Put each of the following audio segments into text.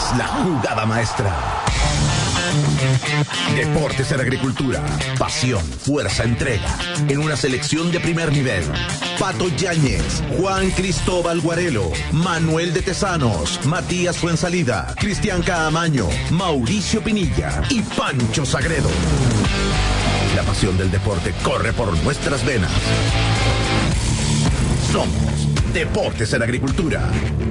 la jugada maestra. Deportes en Agricultura. Pasión, fuerza, entrega. En una selección de primer nivel. Pato Yáñez, Juan Cristóbal Guarelo, Manuel de Tesanos, Matías Fuensalida, Cristian Caamaño, Mauricio Pinilla y Pancho Sagredo. La pasión del deporte corre por nuestras venas. Somos Deportes en Agricultura.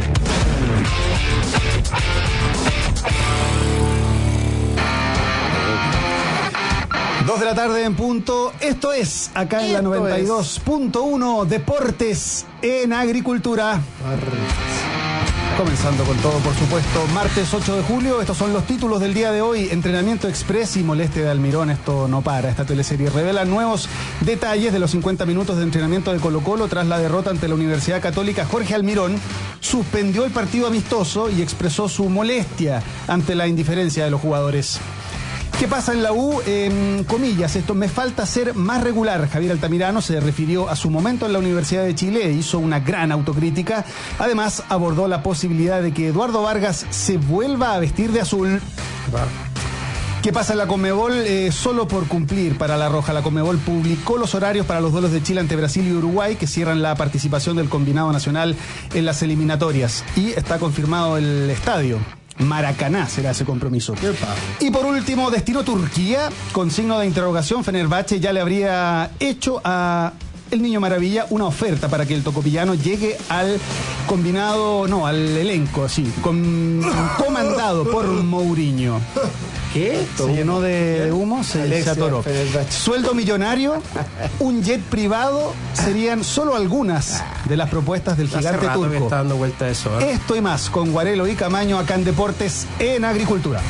2 de la tarde en punto. Esto es acá en la 92.1 Deportes en Agricultura. Comenzando con todo, por supuesto, martes 8 de julio. Estos son los títulos del día de hoy. Entrenamiento express y molestia de Almirón. Esto no para. Esta teleserie revela nuevos detalles de los 50 minutos de entrenamiento de Colo-Colo tras la derrota ante la Universidad Católica. Jorge Almirón suspendió el partido amistoso y expresó su molestia ante la indiferencia de los jugadores. ¿Qué pasa en la U? Comillas, esto me falta ser más regular. Javier Altamirano se refirió a su momento en la Universidad de Chile, hizo una gran autocrítica. Además, abordó la posibilidad de que Eduardo Vargas se vuelva a vestir de azul. ¿Qué pasa en la Conmebol? Solo por cumplir para La Roja. La Conmebol publicó los horarios para los duelos de Chile ante Brasil y Uruguay que cierran la participación del combinado nacional en las eliminatorias. Y está confirmado el estadio. Maracaná será ese compromiso. Y por último, destino Turquía, con signo de interrogación. Fenerbahce ya le habría hecho a el Niño Maravilla una oferta para que el tocopillano llegue al combinado, no, al elenco, sí, comandado por Mourinho. ¿Qué? Se llenó de humo, se atoró. Sueldo millonario, un jet privado, serían solo algunas de las propuestas del gigante turco. Me está dando vuelta eso, ¿eh? Esto y más con Guarelo y Camaño acá en Deportes en Agricultura.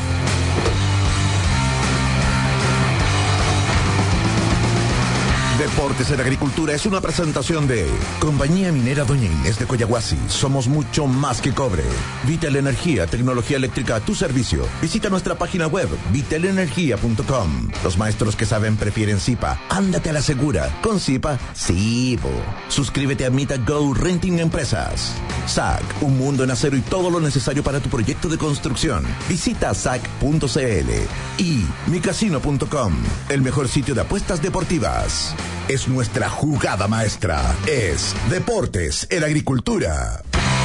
Deportes en Agricultura es una presentación de Compañía Minera Doña Inés de Coyahuasi. Somos mucho más que cobre. Vital Energía, tecnología eléctrica a tu servicio. Visita nuestra página web, vitalenergia.com. Los maestros que saben prefieren Zipa. Ándate a la segura. Con Zipa, sí, po. Suscríbete a Mita Go Renting Empresas. SAC, un mundo en acero y todo lo necesario para tu proyecto de construcción. Visita sac.cl y micasino.com, el mejor sitio de apuestas deportivas. Es nuestra jugada maestra. Es Deportes en Agricultura.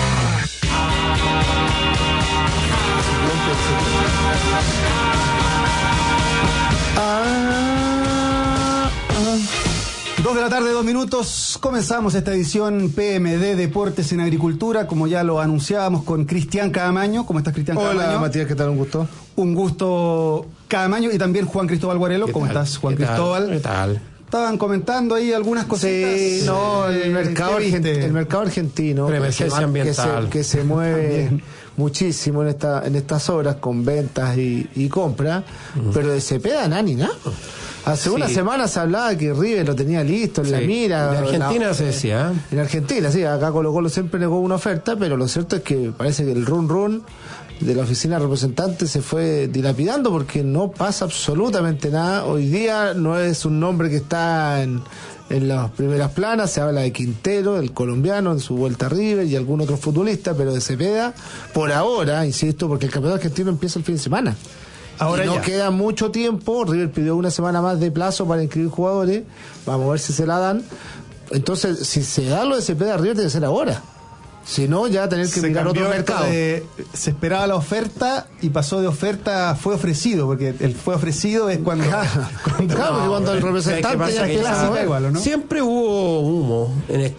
Dos de la tarde, 2 minutos. Comenzamos esta edición PMD Deportes en Agricultura, como ya lo anunciábamos con Cristian Caamaño. ¿Cómo estás, Cristian Caamaño? Hola, Matías, ¿qué tal? Un gusto. Un gusto, Caamaño, y también Juan Cristóbal Guarelo. ¿Cómo estás, Juan Cristóbal? ¿Qué tal? Estaban comentando ahí algunas cositas. Sí, no, el mercado argentino, Preemergencia ambiental. que se mueve muchísimo en estas horas con ventas y compras, pero de Cepeda nani, ¿no? Hace una semana se hablaba que River lo tenía listo en la mira. En Argentina se decía. En Argentina, sí, acá Colo-Colo siempre negó una oferta, pero lo cierto es que parece que el run de la oficina representante se fue dilapidando porque no pasa absolutamente nada. Hoy día no es un nombre que está en las primeras planas, se habla de Quintero, el colombiano, en su vuelta a River y algún otro futbolista, pero de Cepeda, por ahora, insisto, porque el campeonato argentino empieza el fin de semana. Ahora y no queda mucho tiempo. River pidió una semana más de plazo para inscribir jugadores. Vamos a ver si se la dan. Entonces, si se da lo de Cepeda, River tiene que ser ahora. Si no, ya tener que mirar otro mercado. Se esperaba la oferta y pasó de oferta, fue ofrecido, porque el fue ofrecido es cuando... cuando el representante ya está igual, ¿no? Siempre hubo humo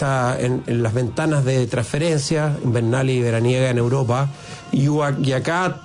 en las ventanas de transferencia invernal y veraniega en Europa, y acá...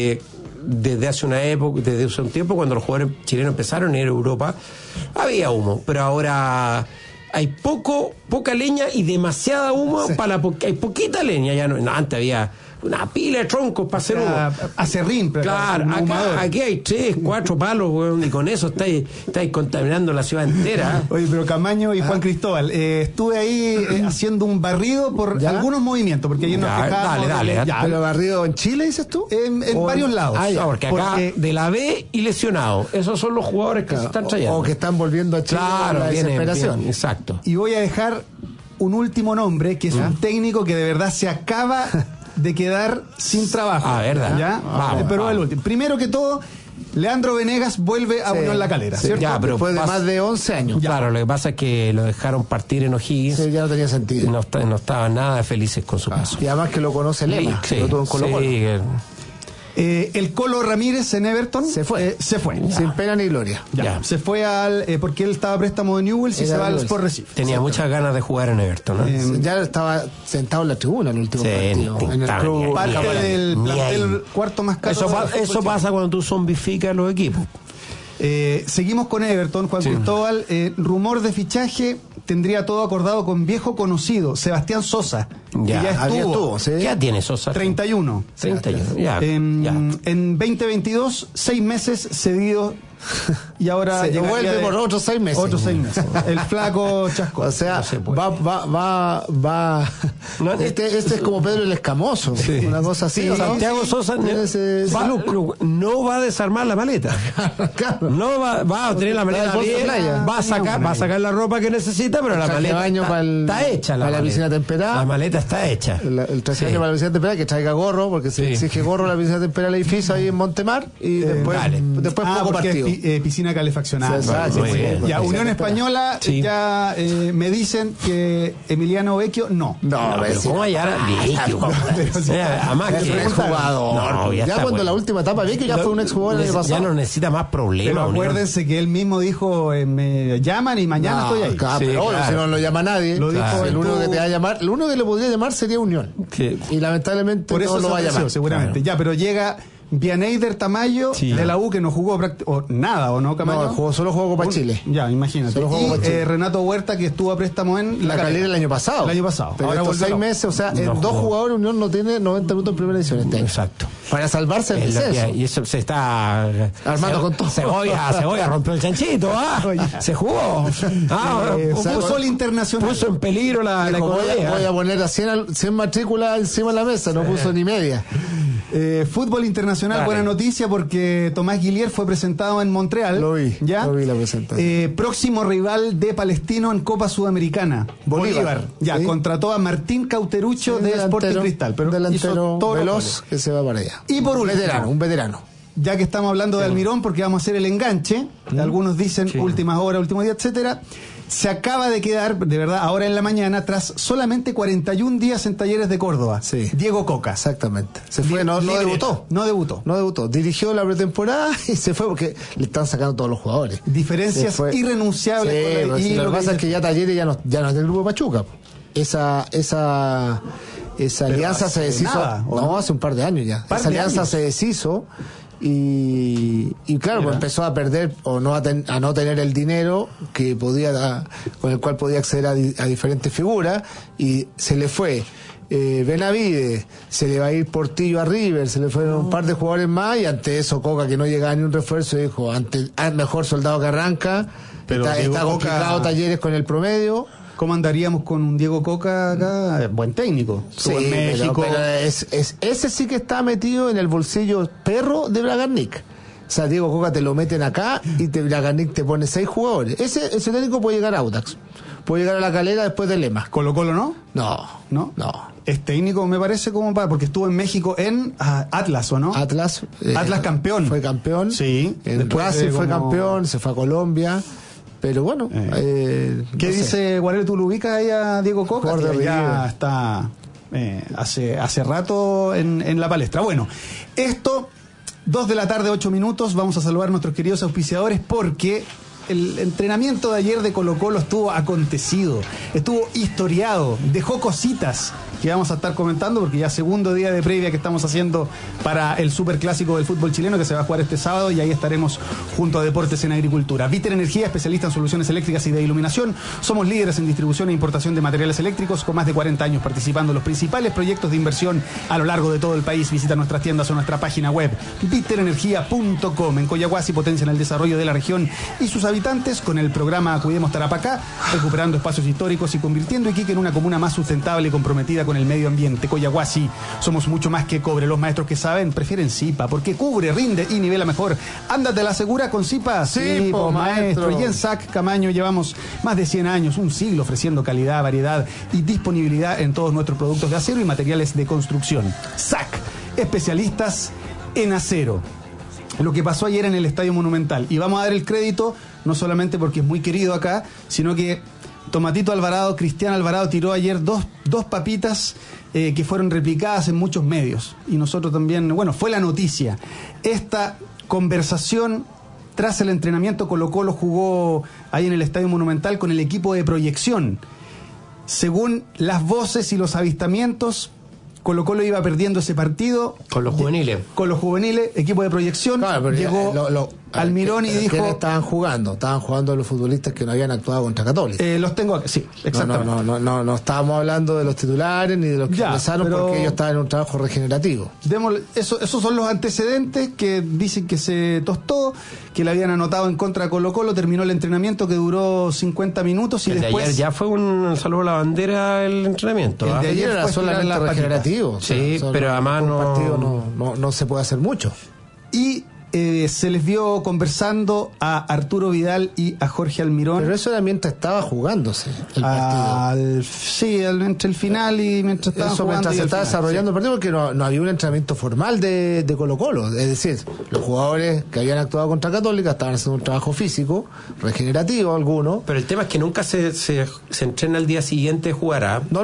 desde hace un tiempo, cuando los jugadores chilenos empezaron a ir a Europa, había humo, pero ahora hay poca leña y demasiada humo hay poquita leña. Ya no, antes había una pila de troncos para hacer humo. Acerrín, claro, aquí hay 3, 4 palos, weón, y con eso estáis contaminando la ciudad entera. Oye, pero Camaño y Juan Cristóbal, estuve ahí haciendo un barrido por algunos movimientos, porque ayer nos quejábamos. Dale. ¿Pero barrido en Chile, dices tú? En varios lados. Porque acá de la B y lesionado. Esos son los jugadores que se están trayendo. O que están volviendo a Chile con la desesperación. Bien, exacto. Y voy a dejar un último nombre, que es un técnico que de verdad se acaba de quedar sin trabajo. ¿Verdad? ¿Ya? Pero el último. Primero que todo, Leandro Venegas vuelve a Unión La Calera, ¿cierto? Ya, pero después de más de 11 años. Claro, lo que pasa es que lo dejaron partir en O'Higgins. Sí, ya no tenía sentido. No estaban nada felices con su paso. Y además que lo conoce Lema, Sí, lo tuvo en Colo-Colo. sí, El Colo Ramírez en Everton Se fue. Sin pena ni gloria. Ya. Se fue porque él estaba a préstamo de Newell's y Era se va al Newell's. Sport Recife. tenía muchas ganas de jugar en Everton, ¿no? Ya estaba sentado en la tribuna en el último Sí, partido. ni En el estaba club. ni Parte ahí. del Ni plantel ahí. cuarto más caro. Eso pasa cuando tú zombificas los equipos. Seguimos con Everton, Juan Cristóbal. Rumor de fichaje tendría todo acordado con viejo conocido, Sebastián Sosa. Ya, que ya había estuvo. estuvo, sí. ¿Qué edad tiene Sosa? 31. 31. Ya, En, ya. en 2022, 6 meses cedido y ahora Se llegaría vuelve de- por otros 6 meses. Otros 6 meses. El flaco Chasco. O sea, No se puede. va. No, Este es como Pedro el Escamoso. Una cosa así. ¿o no? Santiago Sosa Tiene ese look. no va a desarmar la maleta. Claro. No va a tener la maleta Va al bolso bien, playa. va a sacar la ropa que necesita, pero la traje de maleta baño está hecha. para la maleta. piscina temperada. La maleta está hecha. El traje de Sí. baño para la piscina temperada, que traiga gorro, porque se Sí. exige gorro a la piscina temperada del edificio ahí en Montemar, y después poco porque partido. es piscina calefaccionada. Sí, exacto, muy bien. Ya, Unión Sí. Española, Sí. ya me dicen que Emiliano Vecchio no. No, pero ¿cómo hay ahora? Además Es que un exjugador. No, ya está cuando bueno. la última etapa vi que ya fue un exjugador el año Ya pasado. no necesita más problemas. Pero Unión. acuérdense que él mismo dijo, me llaman y mañana estoy ahí. Claro, Sí, pero obvio, claro. si no lo llama nadie, Lo dijo el él, único tú- que te va a llamar, lo único que le podría llamar sería Unión. Sí. Y lamentablemente Por eso no lo se va a ofreció, llamar. seguramente. Claro. Ya, pero llega Vianeyder Tamayo Sí. de la U, que no jugó nada, ¿o no, Camayo? No, solo jugó Copa Chile. Ya, imagínate. Solo jugó Y Copa Chile. Renato Huerta, que estuvo a préstamo en La Calera el año pasado. El año pasado. Pero Ahora estos volvió 6 a la U. meses, o sea, No en dos jugó. jugadores Unión no tiene 90 minutos en primera edición este año. Exacto. Para salvarse el Es lo que descenso. hay, y eso se está Armando con todo. Cebolla rompió el chanchito, se jugó. Puso el Internacional. Puso en peligro la Dijo, voy economía. a poner a 100 matrículas encima de la mesa, no puso ni media. Fútbol internacional, Dale. buena noticia porque Tomás Guillier fue presentado en Montreal. Lo vi, ¿ya? lo vi la presentación. Próximo rival de Palestino en Copa Sudamericana. Bolívar. Ya, Sí. contrató a Martín Cauterucho de Sporting Cristal. Pero hizo delantero todos los veloz goles. que se va para allá. Y por último, Un veterano. ya que estamos hablando de Almirón, porque vamos a hacer el enganche, algunos dicen últimas horas, último día, etcétera. Se acaba de quedar, de verdad, ahora en la mañana, tras solamente 41 días en Talleres de Córdoba. Sí. Diego Coca. Exactamente. Se fue, no Libre. debutó. No debutó. No debutó. Dirigió la pretemporada y se fue porque le están sacando todos los jugadores. Diferencias Se fue. irrenunciables. Sí, con la- pues, y lo que pasa es que dice- ya Talleres ya no es del grupo Pachuca. Esa alianza se hace deshizo. nada, ¿o no, no? hace un par de años ya. Par Esa de alianza años. se deshizo y claro, pues empezó a perder o no a no tener el dinero que con el cual podía acceder a diferentes figuras y se le fue. Benavides, se le va a ir Portillo a River, se le fueron un par de jugadores más y ante eso Coca, que no llegaba ni un refuerzo, dijo, mejor soldado que arranca, Pero está Diego complicado Coca- Talleres con el promedio. ¿Cómo andaríamos con un Diego Coca acá? Buen técnico. Estuvo en México. pero ese sí que está metido en el bolsillo perro de Bragarnik. O sea, Diego Coca te lo meten acá y Bragarnik te pone 6 jugadores. Ese técnico puede llegar a Audax, puede llegar a La Calera después de Lema. Colo-Colo, ¿no? No. Es técnico, me parece, como porque estuvo en México en Atlas, ¿o no? Atlas campeón. Fue campeón. Sí. En Después Racing de fue como- campeón, se fue a Colombia. Pero bueno, ¿Qué no sé. dice Guarel? ¿Tú lo ubicas ahí a Diego Coca? Jugador de Que ya River. está hace rato en la palestra. Bueno, esto, 2 de la tarde, 8 minutos. Vamos a saludar a nuestros queridos auspiciadores porque el entrenamiento de ayer de Colo-Colo estuvo acontecido, estuvo historiado, dejó cositas que vamos a estar comentando porque ya segundo día de previa que estamos haciendo para el superclásico del fútbol chileno que se va a jugar este sábado y ahí estaremos junto a Deportes en Agricultura. Viter Energía, especialista en soluciones eléctricas y de iluminación. Somos líderes en distribución e importación de materiales eléctricos con más de 40 años participando en los principales proyectos de inversión a lo largo de todo el país. Visita nuestras tiendas o nuestra página web viterenergia.com. En Coyahuasi potencian el desarrollo de la región y sus habitantes con el programa Cuidemos Tarapacá, recuperando espacios históricos y convirtiendo Iquique en una comuna más sustentable y comprometida con con el medio ambiente. Coyahuasi, somos mucho más que cobre. Los maestros que saben prefieren Zipa, porque cubre, rinde y nivela mejor. Ándate a la segura con Zipa. Sí, po, maestro. Y en SAC Camaño llevamos más de 100 años, un siglo ofreciendo calidad, variedad y disponibilidad en todos nuestros productos de acero y materiales de construcción. SAC, especialistas en acero. Lo que pasó ayer en el Estadio Monumental. Y vamos a dar el crédito, no solamente porque es muy querido acá, sino que Tomatito Alvarado, Cristian Alvarado, tiró ayer dos papitas que fueron replicadas en muchos medios. Y nosotros también, bueno, fue la noticia. Esta conversación tras el entrenamiento, Colo-Colo jugó ahí en el Estadio Monumental con el equipo de proyección. Según las voces y los avistamientos, Colo-Colo iba perdiendo ese partido. Con los juveniles. Con los juveniles, equipo de proyección. Claro, pero llegó Almirón y dijo... ¿Quiénes estaban jugando? Estaban jugando los futbolistas que no habían actuado contra Católica. Los tengo aquí, sí, exactamente. No estábamos hablando de los titulares ni de los que ingresaron, porque ellos estaban en un trabajo regenerativo. Esos son los antecedentes que dicen que se tostó, que le habían anotado en contra de Colo-Colo. Terminó el entrenamiento que duró 50 minutos y el después... de ayer ya fue un saludo a la bandera el entrenamiento. El de ayer era solamente regenerativo. Sí, pero además no se puede hacer mucho. Y se les vio conversando a Arturo Vidal y a Jorge Almirón. Pero eso era mientras estaba jugándose el partido. Sí, entre el final y mientras estaba jugando. Mientras se estaba desarrollando el partido, porque no había un entrenamiento formal de Colo-Colo. Es decir, los jugadores que habían actuado contra Católica estaban haciendo un trabajo físico, regenerativo algunos. Pero el tema es que nunca se entrena el día siguiente jugará. Por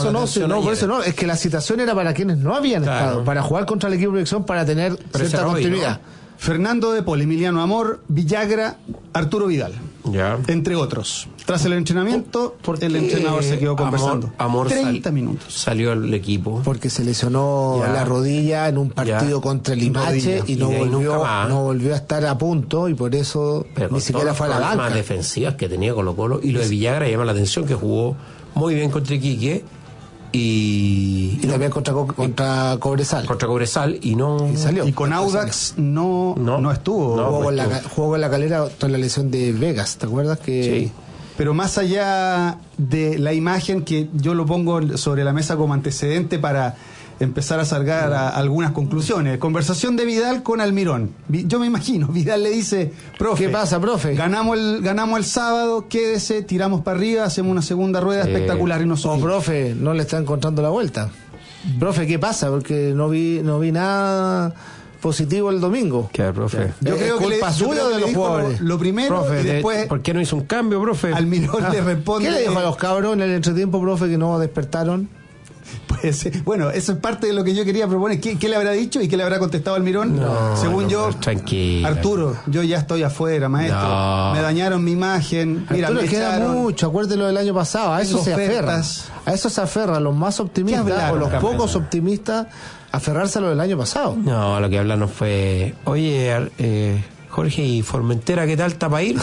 eso no. Es que la citación era para quienes no habían estado, para jugar contra el equipo de proyección, para tener cierta continuidad. ¿No? Fernando de Paul, Emiliano Amor, Villagra, Arturo Vidal, entre otros. Tras el entrenamiento, el entrenador se quedó conversando. Amor 30 minutos. Salió el equipo. Porque se lesionó la rodilla en un partido contra el Limache y no volvió a estar a punto, y por eso ni siquiera fue a la banca. Las defensivas que tenía Colo-Colo, y lo de Villagra llama la atención, que jugó muy bien contra Iquique. Y también contra Cobresal. Contra Cobresal y salió. Y con Audax no estuvo. Jugó con la Calera tras la lesión de Vegas, ¿te acuerdas? Sí. Pero más allá de la imagen, que yo lo pongo sobre la mesa como antecedente para empezar a sacar algunas conclusiones. Conversación de Vidal con Almirón. Yo me imagino, Vidal le dice: profe, ¿qué pasa, profe? Ganamos el sábado, quédese, tiramos para arriba, hacemos una segunda rueda espectacular y nos subimos. Profe, no le está encontrando la vuelta. Profe, ¿qué pasa? Porque no vi nada positivo el domingo. ¿Qué, profe? Yo creo que culpa suya de los jugadores. Lo primero, profe, y después... ¿por qué no hizo un cambio, profe? Almirón le responde... ¿Qué le dijo a los cabros en el entretiempo, profe, que no despertaron? Pues, bueno, eso es parte de lo que yo quería proponer. ¿Qué le habrá dicho y qué le habrá contestado Almirón? Según yo, tranquilo. Arturo, yo ya estoy afuera, maestro. Me dañaron mi imagen. Mira, Arturo, me queda echaron. mucho. Acuérdelo del año pasado. A eso se aferra. A eso se aferra. Los más optimistas o los pocos optimistas, aferrarse a lo del año pasado. No, lo que hablaron fue: oye, Jorge, ¿y Formentera qué tal está para ir?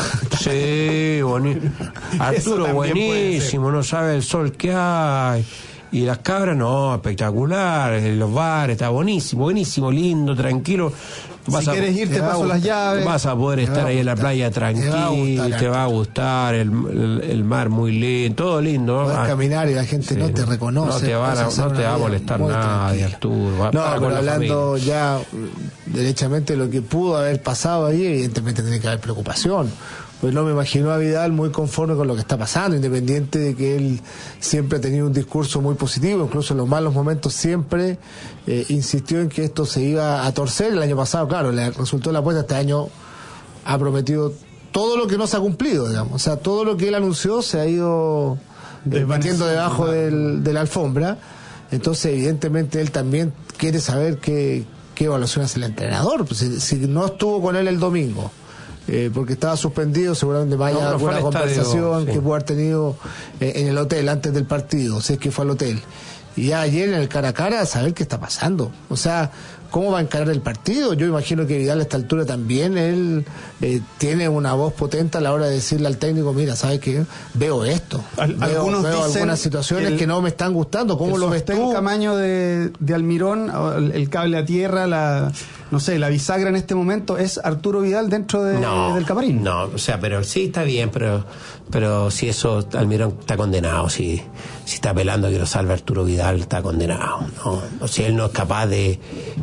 Sí, bonito. Arturo, buenísimo, no sabe el sol que hay. Y las cabras, no, espectacular. Los bares, está buenísimo, lindo, tranquilo. Si quieres ir, te paso las llaves. Vas a poder estar ahí en la playa tranquilo, te va a gustar el mar muy lindo, todo lindo. Puedes caminar y la gente no te reconoce. No te va a molestar nadie, Arturo. Pero hablando ya derechamente de lo que pudo haber pasado ahí, evidentemente tiene que haber preocupación. Pues no me imagino a Vidal muy conforme con lo que está pasando, independiente de que él siempre ha tenido un discurso muy positivo, incluso en los malos momentos siempre insistió en que esto se iba a torcer. El año pasado, claro, le resultó la apuesta. Este año ha prometido todo lo que no se ha cumplido, digamos. O sea, todo lo que él anunció se ha ido metiendo debajo de la alfombra. Entonces, evidentemente, él también quiere saber qué evaluación hace el entrenador. Pues, si no estuvo con él el domingo, porque estaba suspendido, seguramente vaya alguna conversación que pudo haber tenido en el hotel antes del partido, si es que fue al hotel. Y ya ayer en el cara a cara, saber qué está pasando. O sea, cómo va a encarar el partido. Yo imagino que Vidal a esta altura también él tiene una voz potente a la hora de decirle al técnico, mira, ¿sabes qué? Veo esto, veo algunas situaciones que no me están gustando. ¿Cómo lo ves tú? El tamaño de Almirón, el cable a tierra, la bisagra en este momento es Arturo Vidal dentro del camarín. No, o sea, pero sí está bien, pero si eso, Almirón está condenado, si está apelando a que lo salve Arturo Vidal, está condenado, ¿no? O si él no es capaz de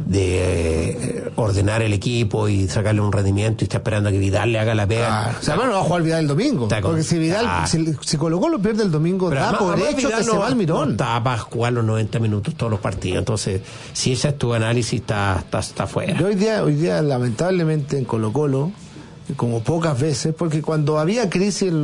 ordenar el equipo y sacarle un rendimiento y está esperando a que Vidal le haga la pega. O sea, no va a jugar Vidal el domingo, porque si Vidal, si Colo-Colo pierde el domingo, da por hecho que se va Almirón. No está para jugar los 90 minutos todos los partidos, entonces si ese es tu análisis, está fuera. Yo hoy día lamentablemente en Colo-Colo, como pocas veces, porque cuando había crisis en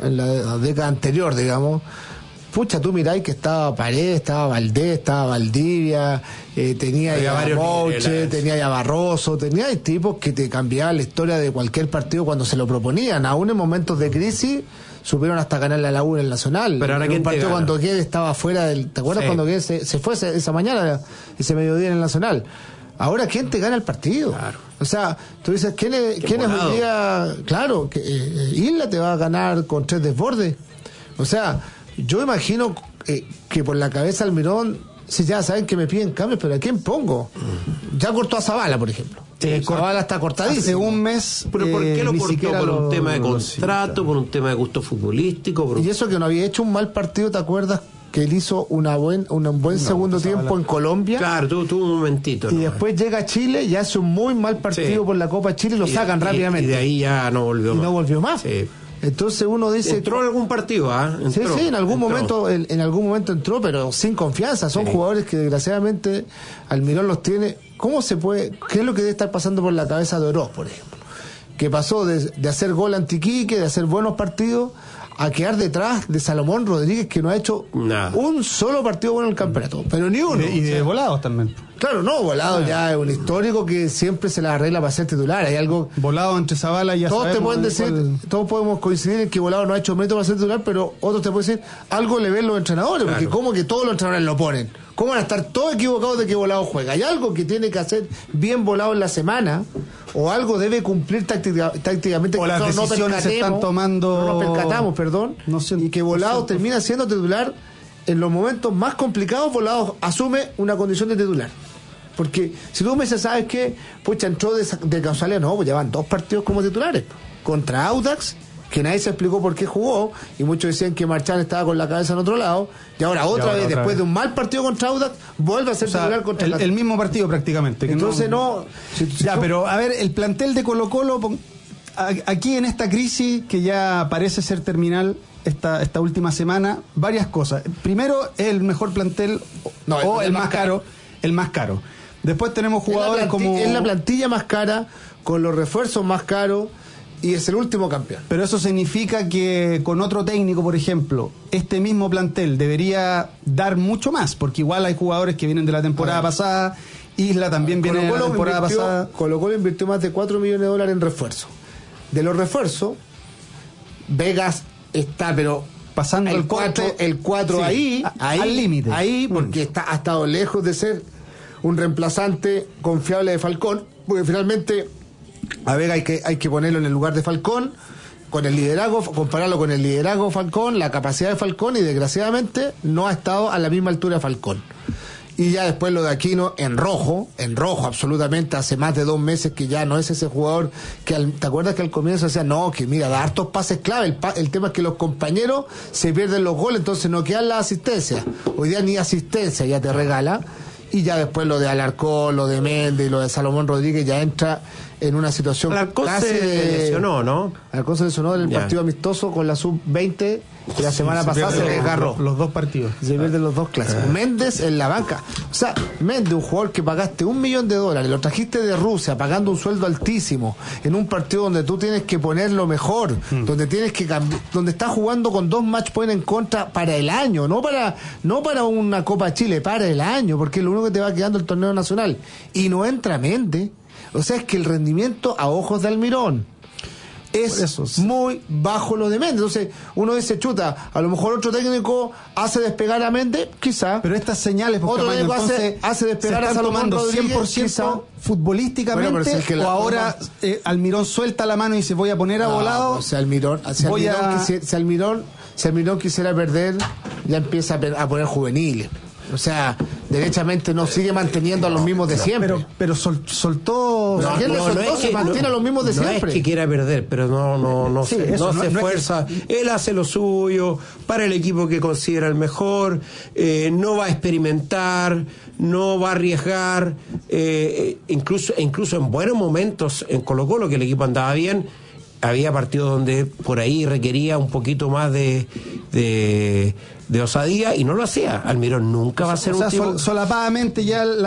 la década anterior, digamos, pucha, tú miráis que estaba Paredes, estaba Valdés, estaba Valdivia, tenía ya Mouche, tenía ya Barroso, tenía tipos que te cambiaban la historia de cualquier partido cuando se lo proponían. Aún en momentos de crisis supieron hasta ganarle a la U en el Nacional. Pero ahora en un partido cuando Guedes estaba fuera del... ¿Te acuerdas cuando Guedes se fue esa mañana, ese mediodía en el Nacional? Ahora, ¿quién te gana el partido? Claro. O sea, tú dices, ¿quién es hoy día? Claro, que Isla te va a ganar con 3 desbordes. O sea, yo imagino que por la cabeza Almirón, si ya saben que me piden cambios, pero ¿a quién pongo? Ya cortó a Zavala, por ejemplo. Zavala está cortadísimo. Hace un mes. ¿Pero por qué lo cortó? ¿Por un tema de contrato? ¿Por un tema de gusto futbolístico? Y eso que no había hecho un mal partido, ¿te acuerdas? Que él hizo un buen segundo tiempo en Colombia. Claro, tuvo un momentito. Y después llega a Chile y hace un muy mal partido por la Copa Chile y lo sacan rápidamente. Y de ahí ya no volvió más. No volvió más. Sí. Entonces uno dice... ¿Entró en algún partido? Sí, en algún momento entró, pero sin confianza. Son jugadores que desgraciadamente Almirón los tiene... ¿Cómo se puede...? ¿Qué es lo que debe estar pasando por la cabeza de Oroz, por ejemplo? Que pasó de hacer gol anti-Quique, de hacer buenos partidos, a quedar detrás de Salomón Rodríguez, que no ha hecho un solo partido bueno en el campeonato, pero ni uno. Y de Volados también. Claro, Volado ya es un histórico que siempre se la arregla para ser titular. Hay algo... Volado entre Zavala y todos te pueden decir, todos podemos coincidir en que Volado no ha hecho mérito para ser titular, pero otros te pueden decir, algo le ven los entrenadores, porque como que todos los entrenadores lo ponen. ¿Cómo van a estar todos equivocados de que Volado juega? Hay algo que tiene que hacer bien Volado en la semana, o algo debe cumplir tácticamente, o que las decisiones se están tomando, no nos percatamos, y que Volado termina siendo titular en los momentos más complicados. Volado asume una condición de titular, porque si tú me dices, ¿sabes qué? Pucha, entró de casualidad. No, pues ya van 2 partidos como titulares contra Audax, que nadie se explicó por qué jugó, y muchos decían que Marchán estaba con la cabeza en otro lado, y ahora otra vez, después de un mal partido contra Audax, vuelve a ser titular contra el mismo partido prácticamente. Que entonces pero a ver, el plantel de Colo-Colo aquí en esta crisis que ya parece ser terminal esta última semana, varias cosas. Primero, es el mejor plantel o el más caro. El más caro. Después tenemos jugadores es la plantilla más cara, con los refuerzos más caros, y es el último campeón. Pero eso significa que con otro técnico, por ejemplo, este mismo plantel debería dar mucho más, porque igual hay jugadores que vienen de la temporada pasada. Isla también viene de la temporada pasada. Colo-Colo invirtió más de $4 millones en refuerzos. De los refuerzos, Vegas está, pero pasando el 4 ahí al límite. Ahí, porque ha estado lejos de ser un reemplazante confiable de Falcón, porque finalmente a Vega hay que ponerlo en el lugar de Falcón, con el liderazgo, compararlo con el liderazgo de Falcón, la capacidad de Falcón, y desgraciadamente no ha estado a la misma altura de Falcón. Y ya después lo de Aquino en rojo absolutamente, hace más de 2 meses que ya no es ese jugador que ¿te acuerdas que al comienzo decía, no, que mira, da hartos pases clave, el tema es que los compañeros se pierden los goles, entonces no quedan las asistencias, hoy día ni asistencia ya te regala, y ya después lo de Alarcón, lo de Méndez y lo de Salomón Rodríguez ya entra en una situación casi se lesionó, ¿no? Alarcón se lesionó en el partido amistoso con la sub-20 y la semana pasada se desgarró. Los 2 partidos. Se pierden los 2 clásicos. Méndez en la banca. O sea, Méndez, un jugador que pagaste $1 millón, lo trajiste de Rusia pagando un sueldo altísimo, en un partido donde tú tienes que poner lo mejor, donde tienes que donde estás jugando con 2 match points en contra para el año, no para una Copa Chile, para el año, porque es lo único que te va quedando el torneo nacional. Y no entra Méndez. O sea, es que el rendimiento a ojos de Almirón es muy bajo lo de Méndez. Entonces uno dice, chuta, a lo mejor otro técnico hace despegar a Méndez, quizá. Pero estas señales, otro técnico entonces hace despegar a Salomón Rodríguez, 100% quizá. futbolísticamente, bueno, si es que o ahora Almirón suelta la mano y se voy a poner a volado. Pues, si Almirón quisiera perder, ya empieza a poner juveniles. O sea, derechamente no sigue manteniendo a los mismos de siempre. Pero soltó. Se mantiene a los mismos de siempre. No es que quiera perder, pero no Sí, se esfuerza. Él hace lo suyo para el equipo que considera el mejor. No va a experimentar, no va a arriesgar. Incluso en buenos momentos en Colo-Colo, que el equipo andaba bien, había partidos donde por ahí requería un poquito más de osadía y no lo hacía. Almirón nunca va a ser un tipo... solapadamente ya el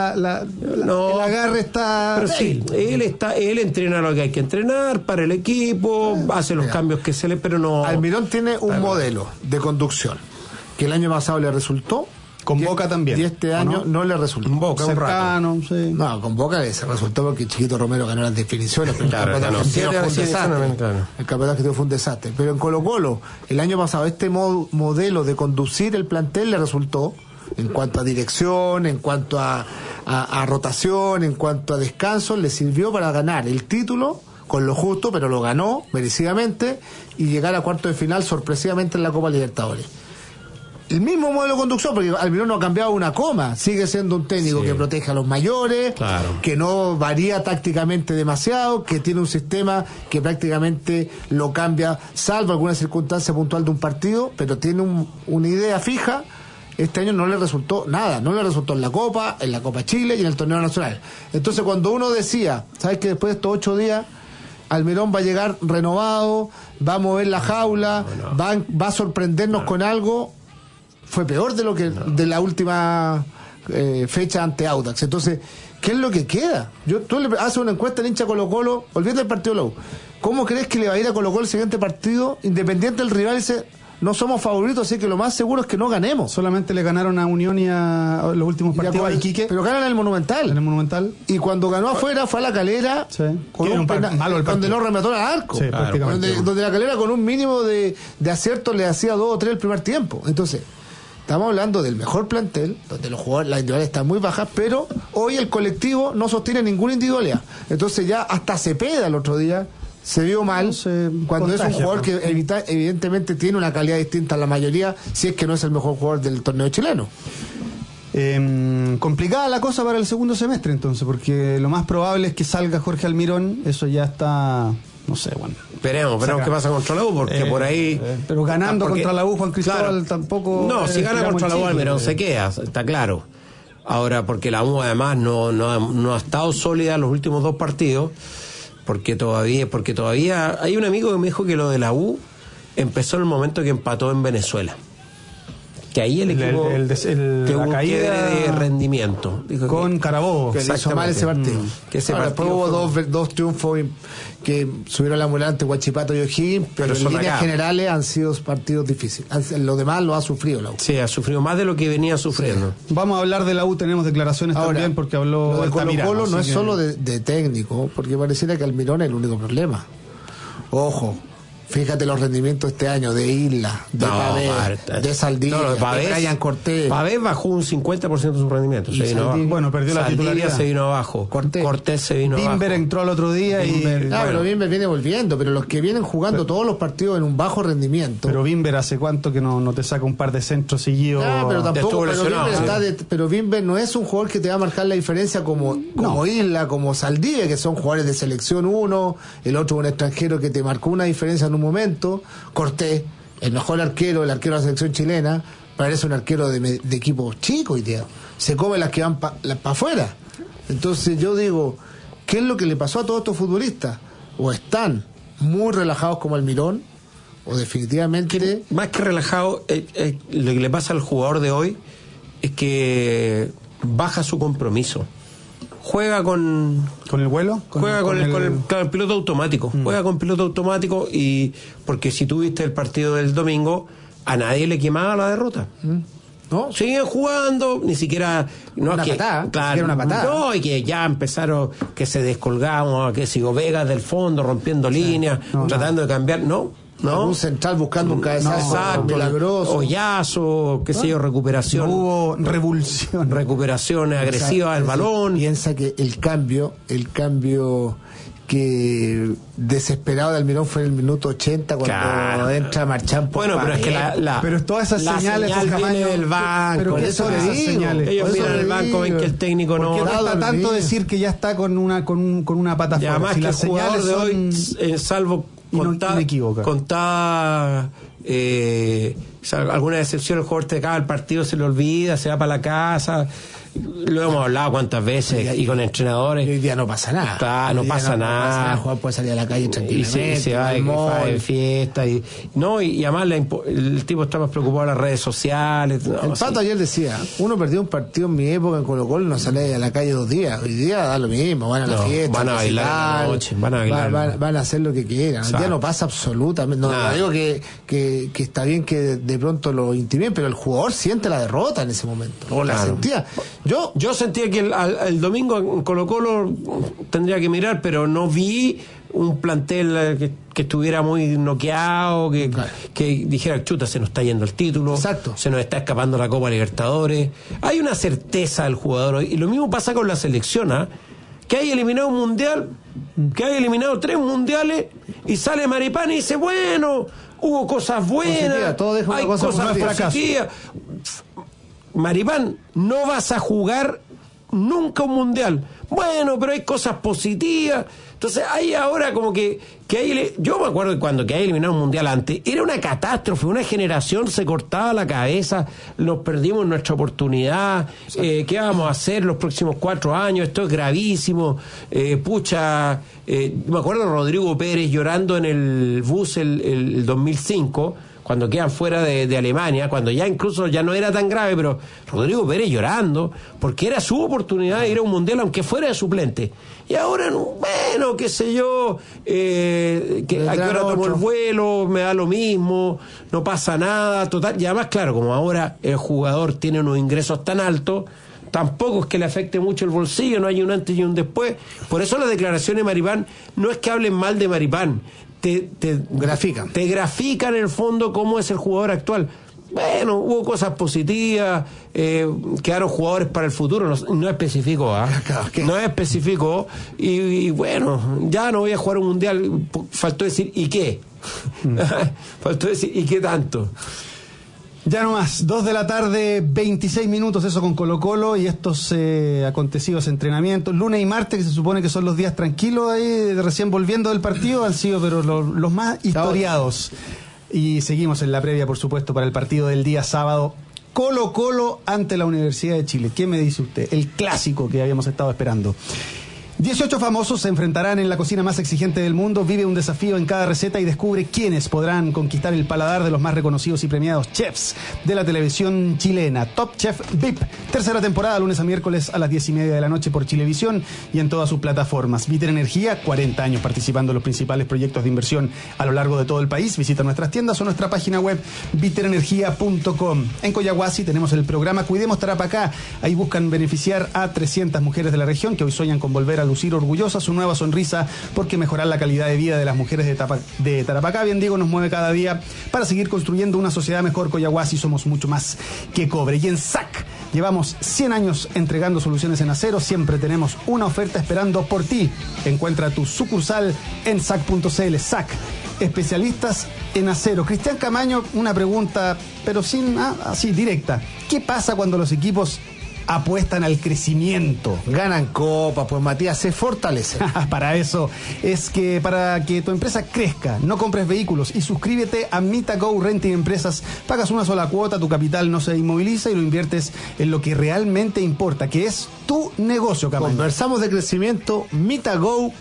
agarre está... Pero sí, él entrena lo que hay que entrenar para el equipo, hace los cambios que se le... pero no... Almirón tiene un modelo de conducción que el año pasado le resultó. Con Boca también. Y este año no le resultó. Con Boca, cercano, un rato. Sí. No, con Boca se resultó porque Chiquito Romero ganó las definiciones. Pero claro, el campeonato fue un desastre. Claro. El campeonato fue un desastre. Pero en Colo-Colo, el año pasado, este modelo de conducir el plantel le resultó en cuanto a dirección, en cuanto a rotación, en cuanto a descanso, le sirvió para ganar el título con lo justo, pero lo ganó merecidamente y llegar a cuarto de final sorpresivamente en la Copa Libertadores. El mismo modelo de conducción, porque Almirón no ha cambiado una coma, sigue siendo un técnico que protege a los mayores, que no varía tácticamente demasiado, que tiene un sistema que prácticamente lo cambia, salvo alguna circunstancia puntual de un partido, pero tiene una idea fija. Este año no le resultó nada, no le resultó en la Copa Chile y en el torneo nacional. Entonces cuando uno decía, ¿sabes que después de estos 8 días Almirón va a llegar renovado, va a mover la jaula, va a sorprendernos con algo? Fue peor de lo que de la última fecha ante Audax. Entonces, ¿qué es lo que queda? Tú le haces una encuesta al hincha Colo-Colo, olvídate del partido de la U. ¿Cómo crees que le va a ir a Colo-Colo el siguiente partido? Independiente del rival, dice, no somos favoritos, así que lo más seguro es que no ganemos. Solamente le ganaron a Unión y a los últimos partidos a Iquique. Pero ganan en el Monumental. En el Monumental. Y cuando ganó afuera fue a la Calera, con un penal, donde no remató al arco. Sí, prácticamente. Donde la Calera con un mínimo de acierto le hacía 2 o 3 el primer tiempo. Entonces, estamos hablando del mejor plantel, donde los jugadores, las individualidades están muy bajas, pero hoy el colectivo no sostiene ninguna individualidad. Entonces ya hasta Cepeda el otro día se vio mal, cuando es un jugador que evidentemente tiene una calidad distinta a la mayoría, si es que no es el mejor jugador del torneo chileno. Complicada la cosa para el segundo semestre entonces, porque lo más probable es que salga Jorge Almirón, eso ya está... No sé, bueno. Esperemos qué pasa contra la U, porque por ahí... pero ganando contra la U, Juan Cristóbal, tampoco... No, si gana contra la U, Almirón se queda, está claro. Ahora, porque la U además no ha estado sólida en los últimos 2 partidos, porque todavía hay un amigo que me dijo que lo de la U empezó en el momento que empató en Venezuela. Que ahí el equipo la caída de rendimiento. Dijo con Carabobo. Que le hizo mal ese partido. Después hubo dos triunfos que subieron la muralla ante Huachipato y O'Higgins, pero en líneas generales han sido partidos difíciles. Lo demás lo ha sufrido la U. Sí, ha sufrido más de lo que venía sufriendo. Sí. Vamos a hablar de la U, tenemos declaraciones también, porque habló lo de Colo-Colo no es que... solo de técnico, porque pareciera que Almirón es el único problema. Ojo. Fíjate los rendimientos este año de Isla, de Pavés, de Saldivia, de Brian Cortés. Pavés bajó un 50% de su rendimiento. Bueno, perdió la titularidad. Se vino abajo. Cortés se vino abajo. Bimber entró al otro día pero Bimber viene volviendo, pero los que vienen jugando todos los partidos en un bajo rendimiento. Pero Bimber hace cuánto que no te saca un par de centros seguidos. Pero tampoco, pero Bimber no es un jugador que te va a marcar la diferencia como Isla, como Saldivia, que son jugadores de selección uno, el otro un extranjero que te marcó una diferencia en un momento. Cortés, el mejor arquero, el arquero de la selección chilena, parece un arquero de equipos chicos y se come las que van para afuera. Entonces yo digo, ¿qué es lo que le pasó a todos estos futbolistas? O están muy relajados como Almirón, o definitivamente... Más que relajado, lo que le pasa al jugador de hoy es que baja su compromiso. Juega con el vuelo, juega con el piloto automático, juega con piloto automático, y porque si tú viste el partido del domingo, a nadie le quemaba la derrota. ¿No? Siguen jugando, ni siquiera... No, Una que, patada, claro, ni siquiera una patada. No, y que ya empezaron, que se descolgaban, que sigo Vegas del fondo, rompiendo líneas, tratando de cambiar, ¿no? Un central buscando un cabezazo milagroso. Hoyazo, qué sé yo, recuperación. No hubo revulsión. Recuperaciones agresivas del balón. Piensa que el cambio que desesperado de Almirón fue en el minuto 80 cuando entra Marchán. Bueno, pero es que pero todas esas señales señal viene del banco. Pero ¿qué son esas señales? Ellos miran al banco, ven que el técnico no... Porque cuesta tanto decir que ya está con una pata y fuera. además Si que el las jugador señales de hoy, salvo contada alguna excepción, el jugador te acaba el partido, se le olvida, se va para la casa. Lo hemos hablado cuántas veces y con entrenadores. Y hoy día no pasa nada. Claro, no pasa nada. El jugador puede salir a la calle tranquilamente. Y se va de fiesta. Y además el tipo está más preocupado en las redes sociales. El Pato ayer decía, uno perdió un partido en mi época en Colo-Colo y no sale a la calle 2 días. Hoy día da lo mismo, van a la fiesta. Van a bailar en la noche. Van a hacer lo que quieran. Hoy día no pasa absolutamente. No digo que está bien que de pronto lo intimiden, pero el jugador siente la derrota en ese momento. O la sentía. Yo sentía que el domingo en Colo-Colo tendría que mirar, pero no vi un plantel que estuviera muy noqueado, que dijera, chuta, se nos está yendo el título. Exacto. Se nos está escapando la Copa Libertadores. Hay una certeza del jugador hoy, y lo mismo pasa con la selección, que hay eliminado un mundial, que hay eliminado 3 mundiales, y sale Maripán y dice, bueno, hubo cosas buenas, hay cosas positivas. Maripán, no vas a jugar nunca un mundial. Bueno, pero hay cosas positivas. Entonces hay ahora como que hay, yo me acuerdo cuando que hay eliminado un mundial antes, era una catástrofe, una generación se cortaba la cabeza, nos perdimos nuestra oportunidad, ¿qué vamos a hacer los próximos 4 años? Esto es gravísimo, me acuerdo de Rodrigo Pérez llorando en el bus el 2005, cuando quedan fuera de Alemania, cuando ya incluso ya no era tan grave, pero Rodrigo Pérez llorando, porque era su oportunidad de ir a un mundial aunque fuera de suplente. Y ahora, bueno, qué sé yo, a qué hora tomo el vuelo, me da lo mismo, no pasa nada, total. Y además, claro, como ahora el jugador tiene unos ingresos tan altos, tampoco es que le afecte mucho el bolsillo, no hay un antes y un después. Por eso las declaraciones de Maripán no es que hablen mal de Maripán, te grafican en el fondo cómo es el jugador actual. Bueno, hubo cosas positivas, quedaron jugadores para el futuro, no especificó, no especificó, y bueno, ya no voy a jugar un mundial, faltó decir, ¿y qué? Faltó decir, ¿y qué tanto? Ya no más, 2 de la tarde, 26 minutos, eso con Colo-Colo y estos acontecidos entrenamientos. Lunes y martes, que se supone que son los días tranquilos ahí, recién volviendo del partido, han sido pero los más historiados. Y seguimos en la previa, por supuesto, para el partido del día sábado. Colo-Colo ante la Universidad de Chile. ¿Qué me dice usted? El clásico que habíamos estado esperando. 18 famosos se enfrentarán en la cocina más exigente del mundo. Vive un desafío en cada receta y descubre quiénes podrán conquistar el paladar de los más reconocidos y premiados chefs de la televisión chilena. Top Chef VIP, 3ª temporada, lunes a miércoles a las 10:30 de la noche por Chilevisión y en todas sus plataformas. Viter Energía, 40 años participando en los principales proyectos de inversión a lo largo de todo el país. Visita nuestras tiendas o nuestra página web viterenergia.com. En Coyahuasi tenemos el programa Cuidemos Tarapacá. Ahí buscan beneficiar a 300 mujeres de la región que hoy sueñan con volver a lucir orgullosa su nueva sonrisa, porque mejorar la calidad de vida de las mujeres de Tarapacá, bien digo, nos mueve cada día para seguir construyendo una sociedad mejor. Coyahuasi, somos mucho más que cobre. Y en SAC llevamos 100 años entregando soluciones en acero, siempre tenemos una oferta esperando por ti. Encuentra tu sucursal en SAC.cl. SAC, especialistas en acero. Cristian Camaño, una pregunta, pero sin así directa. ¿Qué pasa cuando los equipos apuestan al crecimiento? Ganan copas, pues Matías, se fortalece. Para eso es que para que tu empresa crezca, no compres vehículos y suscríbete a MitaGo Renting Empresas. Pagas una sola cuota, tu capital no se inmoviliza y lo inviertes en lo que realmente importa, que es tu negocio, Camaño. Conversamos de crecimiento, mitago.cl.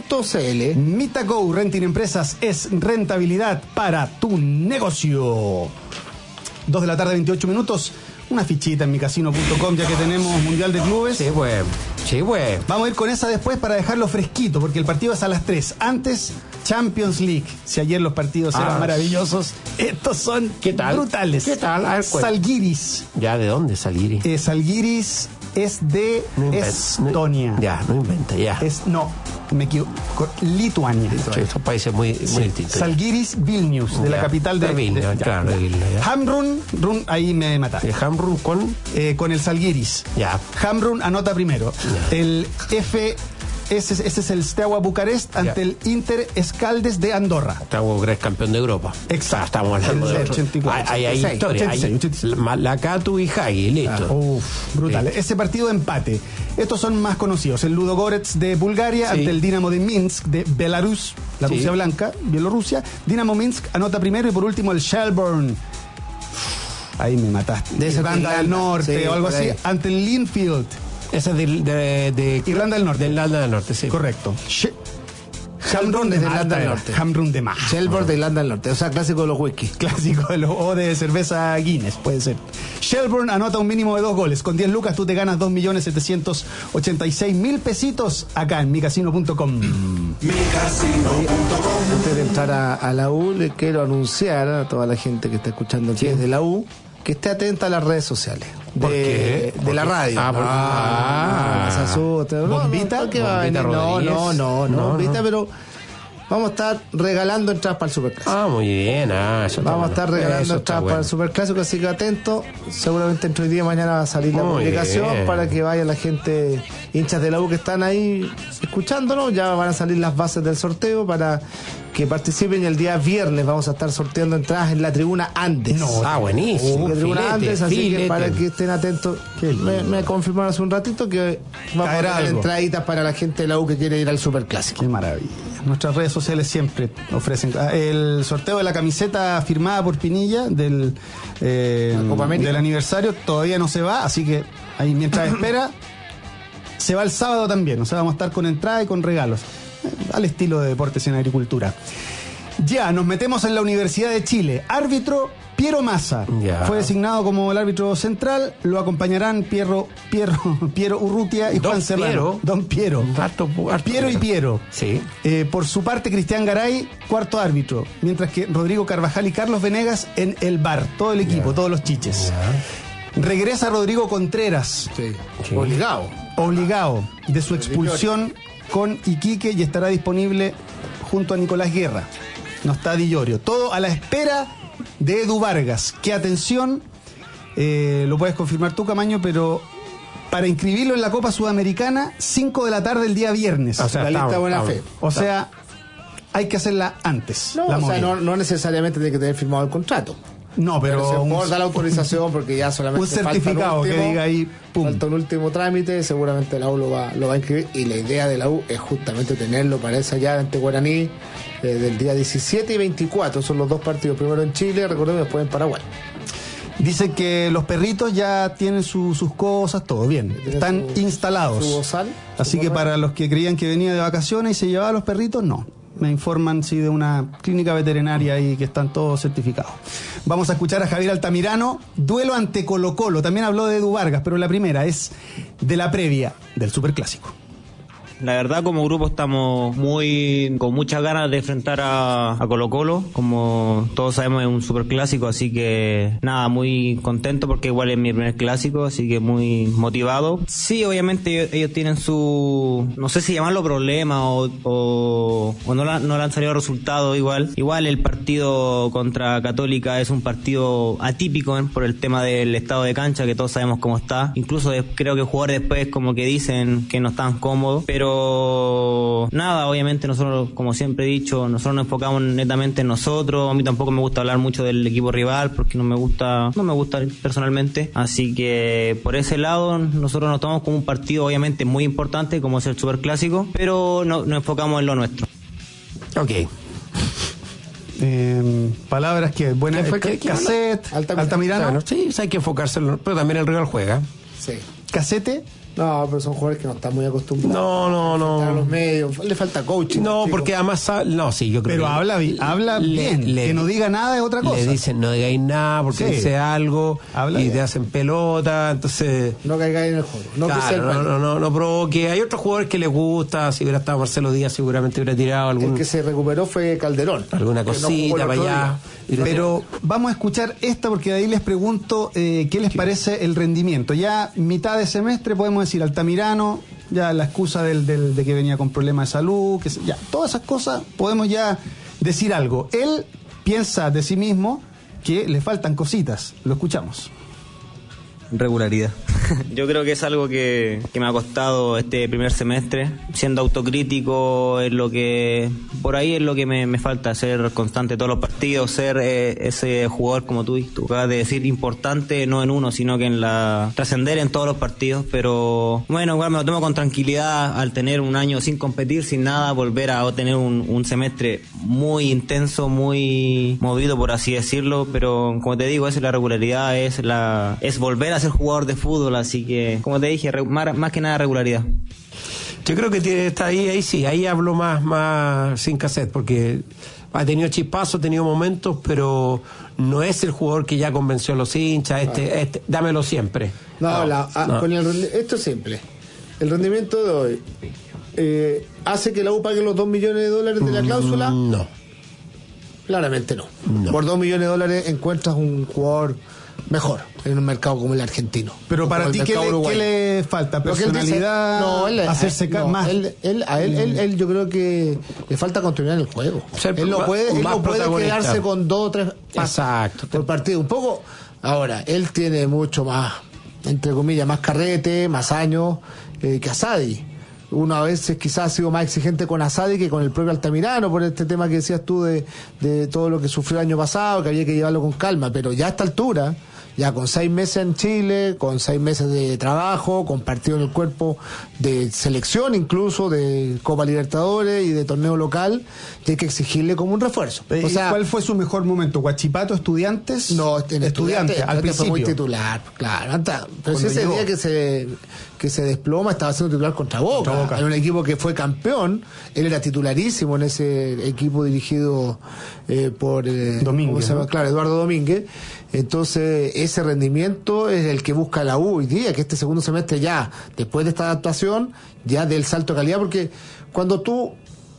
MitaGo Renting Empresas es rentabilidad para tu negocio. 2 de la tarde, 28 minutos. Una fichita en micasino.com, ya que tenemos Mundial de Clubes. Sí, güey. Vamos a ir con esa después para dejarlo fresquito, porque el partido es a las 3. Antes, Champions League. Si ayer los partidos eran maravillosos, estos son brutales. ¿Qué tal? A ver, Zalgiris. ¿Ya de dónde Zalgiris? Zalgiris es de Estonia. No inventa, ya. Me equivoco. Lituania. Sí, son países muy distintos. Zalgiris Vilnius, de la capital de Vilnius. Claro, de Vilnius. Hamrun, ahí me mataste. Hamrun con el Zalgiris. Ya. Hamrun anota primero. Ya. El ese es el Steaua Bucarest ante el Inter Escaldes de Andorra. Steaua Bucarest, campeón de Europa. Exacto. Estamos hablando de 84. Hay historia. 86. Lacatu y Hagi, listo. Brutal. Sí. Ese partido de empate. Estos son más conocidos. El Ludogorets de Bulgaria ante el Dinamo de Minsk de Belarus, la Rusia blanca, Bielorrusia. Dinamo Minsk anota primero y por último el Shelbourne. Ahí me mataste. De Irlanda del Norte o algo así. Ante el Linfield. Ese es de Irlanda del Norte. De Irlanda del Norte, sí. Correcto. Hamrun de Irlanda del Norte. Hamrun de Malta. Shelbourne de Irlanda del Norte. O sea, clásico de los whisky. Clásico o de cerveza Guinness, puede ser. Shelbourne anota un mínimo de 2 goles. Con 10 lucas tú te ganas 2.786.000 pesitos acá en micasino.com. Antes de entrar a la U, le quiero anunciar a toda la gente que está escuchando aquí desde la U que esté atenta a las redes sociales. De la radio. Se asusta. ¿Bombita? ¿Qué va a venir? No, bombita, pero vamos a estar regalando entradas para el Superclásico. Muy bien. Vamos a estar regalando entradas para el Superclásico, así que atento. Seguramente entre hoy día y mañana va a salir la publicación para que vaya la gente, hinchas de la U que están ahí escuchándonos. Ya van a salir las bases del sorteo para que participen y el día viernes vamos a estar sorteando entradas en la tribuna Andes. Buenísimo. La tribuna Andes, así que para que estén atentos. Me confirmaron hace un ratito que vamos a tener entraditas para la gente de la U que quiere ir al Superclásico. Qué maravilla. Nuestras redes sociales siempre ofrecen el sorteo de la camiseta firmada por Pinilla del aniversario. Todavía no se va, así que ahí mientras espera se va el sábado también. O sea, vamos a estar con entrada y con regalos al estilo de Deportes en Agricultura. Ya, nos metemos en la Universidad de Chile. Árbitro Piero Massa. Fue designado como el árbitro central. Lo acompañarán Piero Urrutia y Juan Serrano. Don Piero. Piero y Piero. Sí. Por su parte, Cristian Garay, cuarto árbitro. Mientras que Rodrigo Carvajal y Carlos Venegas en el bar. Todo el equipo, todos los chiches. Regresa Rodrigo Contreras. Sí. Obligado de su expulsión con Iquique y estará disponible junto a Nicolás Guerra. No está Di Llorio. Todo a la espera de Edu Vargas. Que atención, lo puedes confirmar tú, Camaño, pero para inscribirlo en la Copa Sudamericana, 5 de la tarde el día viernes. O sea, la lista buena fe. O sea, hay que hacerla antes. No necesariamente tiene que tener firmado el contrato. No, pero se puede dar la autorización porque ya solamente un certificado que diga ahí, falta un último trámite, seguramente la U lo va a inscribir y la idea de la U es justamente tenerlo para esa llave ante Guaraní del día 17 y 24, son los dos partidos, primero en Chile, recordemos, después en Paraguay. Dice que los perritos ya tienen sus cosas, todo bien, están instalados. Su bozal, así que para los que creían que venía de vacaciones y se llevaba a los perritos, no. Me informan de una clínica veterinaria ahí que están todos certificados. Vamos a escuchar a Javier Altamirano. Duelo ante Colo-Colo. También habló de Edu Vargas, pero la primera es de la previa del Superclásico. La verdad, como grupo estamos con muchas ganas de enfrentar a Colo-Colo. Como todos sabemos, es un superclásico, así que nada, muy contento porque igual es mi primer clásico, así que muy motivado. Sí, obviamente ellos tienen su, no sé si llamarlo problema o no le han salido resultados igual. Igual el partido contra Católica es un partido atípico por el tema del estado de cancha, que todos sabemos cómo está. Incluso creo que jugadores después como que dicen que no están cómodos, pero nada, obviamente nosotros, como siempre he dicho, nosotros nos enfocamos netamente en nosotros. A mí tampoco me gusta hablar mucho del equipo rival porque no me gusta personalmente, así que por ese lado nosotros nos tomamos como un partido obviamente muy importante como es el Superclásico, pero nos enfocamos en lo nuestro. Ok. Palabras que buenas. Cassette, Altamirano. Sí, hay que enfocarse, pero también el rival juega. Sí. Cassette No, pero son jugadores que no están muy acostumbrados. No. A los medios, le falta coaching. No, chico. porque además, no, sí, yo creo Pero que habla bien. Que no diga nada es otra cosa. Le dicen no digáis nada porque Sí. dice algo Habla y bien. te hacen pelota, entonces... No caigáis en el juego. No, Claro, que sea el país. no provoque. Hay otros jugadores que les gusta. Si hubiera estado Marcelo Díaz, seguramente hubiera tirado El algún, que se recuperó fue Calderón. alguna que no jugó cosita el para otro allá. día. Pero vamos a escuchar esta porque de ahí les pregunto qué les parece el rendimiento. Ya mitad de semestre podemos decir Altamirano, ya la excusa de que venía con problemas de salud, ya todas esas cosas podemos ya decir algo. Él piensa de sí mismo que le faltan cositas. Lo escuchamos. Regularidad. Yo creo que es algo que me ha costado este primer semestre. Siendo autocrítico es lo que... Por ahí es lo que me falta, ser constante todos los partidos, ser ese jugador, como tú acabas de decir, importante, no en uno, sino que trascender en todos los partidos. Pero bueno, igual me lo tomo con tranquilidad al tener un año sin competir, sin nada, volver a tener un semestre muy intenso, muy movido, por así decirlo. Pero como te digo, es la regularidad, es volver a ser jugador de fútbol, así que, como te dije, más que nada regularidad. Yo creo que está ahí sí, ahí hablo más sin cassette, porque ha tenido chispazos, ha tenido momentos, pero no es el jugador que ya convenció a los hinchas, dámelo siempre. Con esto es simple. El rendimiento de hoy hace que la U pague los $2 millones de la cláusula. No. Claramente no. Por $2 millones encuentras un jugador mejor en un mercado como el argentino. Pero para ti, ¿qué le falta? ¿Personalidad? ¿Hacerse más? Él yo creo que le falta continuar el juego. Él no puede quedarse con 2 o 3 pases por partido. Un poco. Ahora, él tiene mucho más, entre comillas, más carrete, más años que Asadi. Uno a veces quizás ha sido más exigente con Asadi que con el propio Altamirano por este tema que decías tú de todo lo que sufrió el año pasado, que había que llevarlo con calma, pero ya a esta altura, ya con 6 meses en Chile, con 6 meses de trabajo, con partido en el cuerpo de selección incluso, de Copa Libertadores y de torneo local, y hay que exigirle como un refuerzo. O sea, ¿cuál fue su mejor momento? ¿Guachipato, Estudiantes? No, en Estudiantes al principio. Fue muy titular, claro. Pero si ese día que se desploma estaba siendo titular contra Boca. En un equipo que fue campeón, él era titularísimo en ese equipo dirigido por Domínguez, ¿no? Claro, Eduardo Domínguez. Entonces ese rendimiento es el que busca la U hoy día, que este segundo semestre ya, después de esta adaptación, ya del salto de calidad, porque cuando tú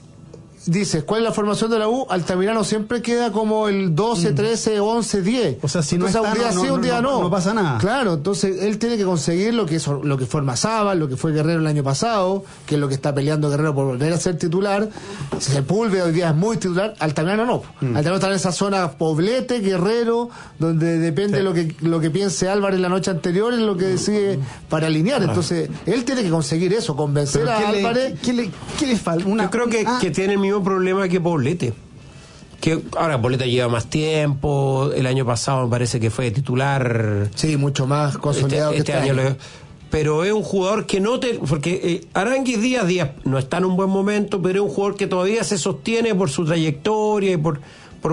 dices, ¿cuál es la formación de la U? Altamirano siempre queda como el 12, 13, 11, 10. O sea, si no está, un día sí, un día no. No pasa nada. Claro, entonces él tiene que conseguir lo que fue Ormazábal, lo que fue Guerrero el año pasado, que es lo que está peleando Guerrero por volver a ser titular. Si Sepúlveda hoy día es muy titular, Altamirano no. Altamirano está en esa zona Poblete, Guerrero, donde depende lo que piense Álvarez la noche anterior, es lo que decide para alinear. Entonces, él tiene que conseguir eso, convencer a Álvarez. ¿Qué le falta? Yo creo que tiene el mismo problema que Poblete. Que ahora Poblete lleva más tiempo, el año pasado me parece que fue titular. Sí, mucho más consolidado este año. Pero es un jugador que porque Aránguiz Díaz no está en un buen momento, pero es un jugador que todavía se sostiene por su trayectoria y por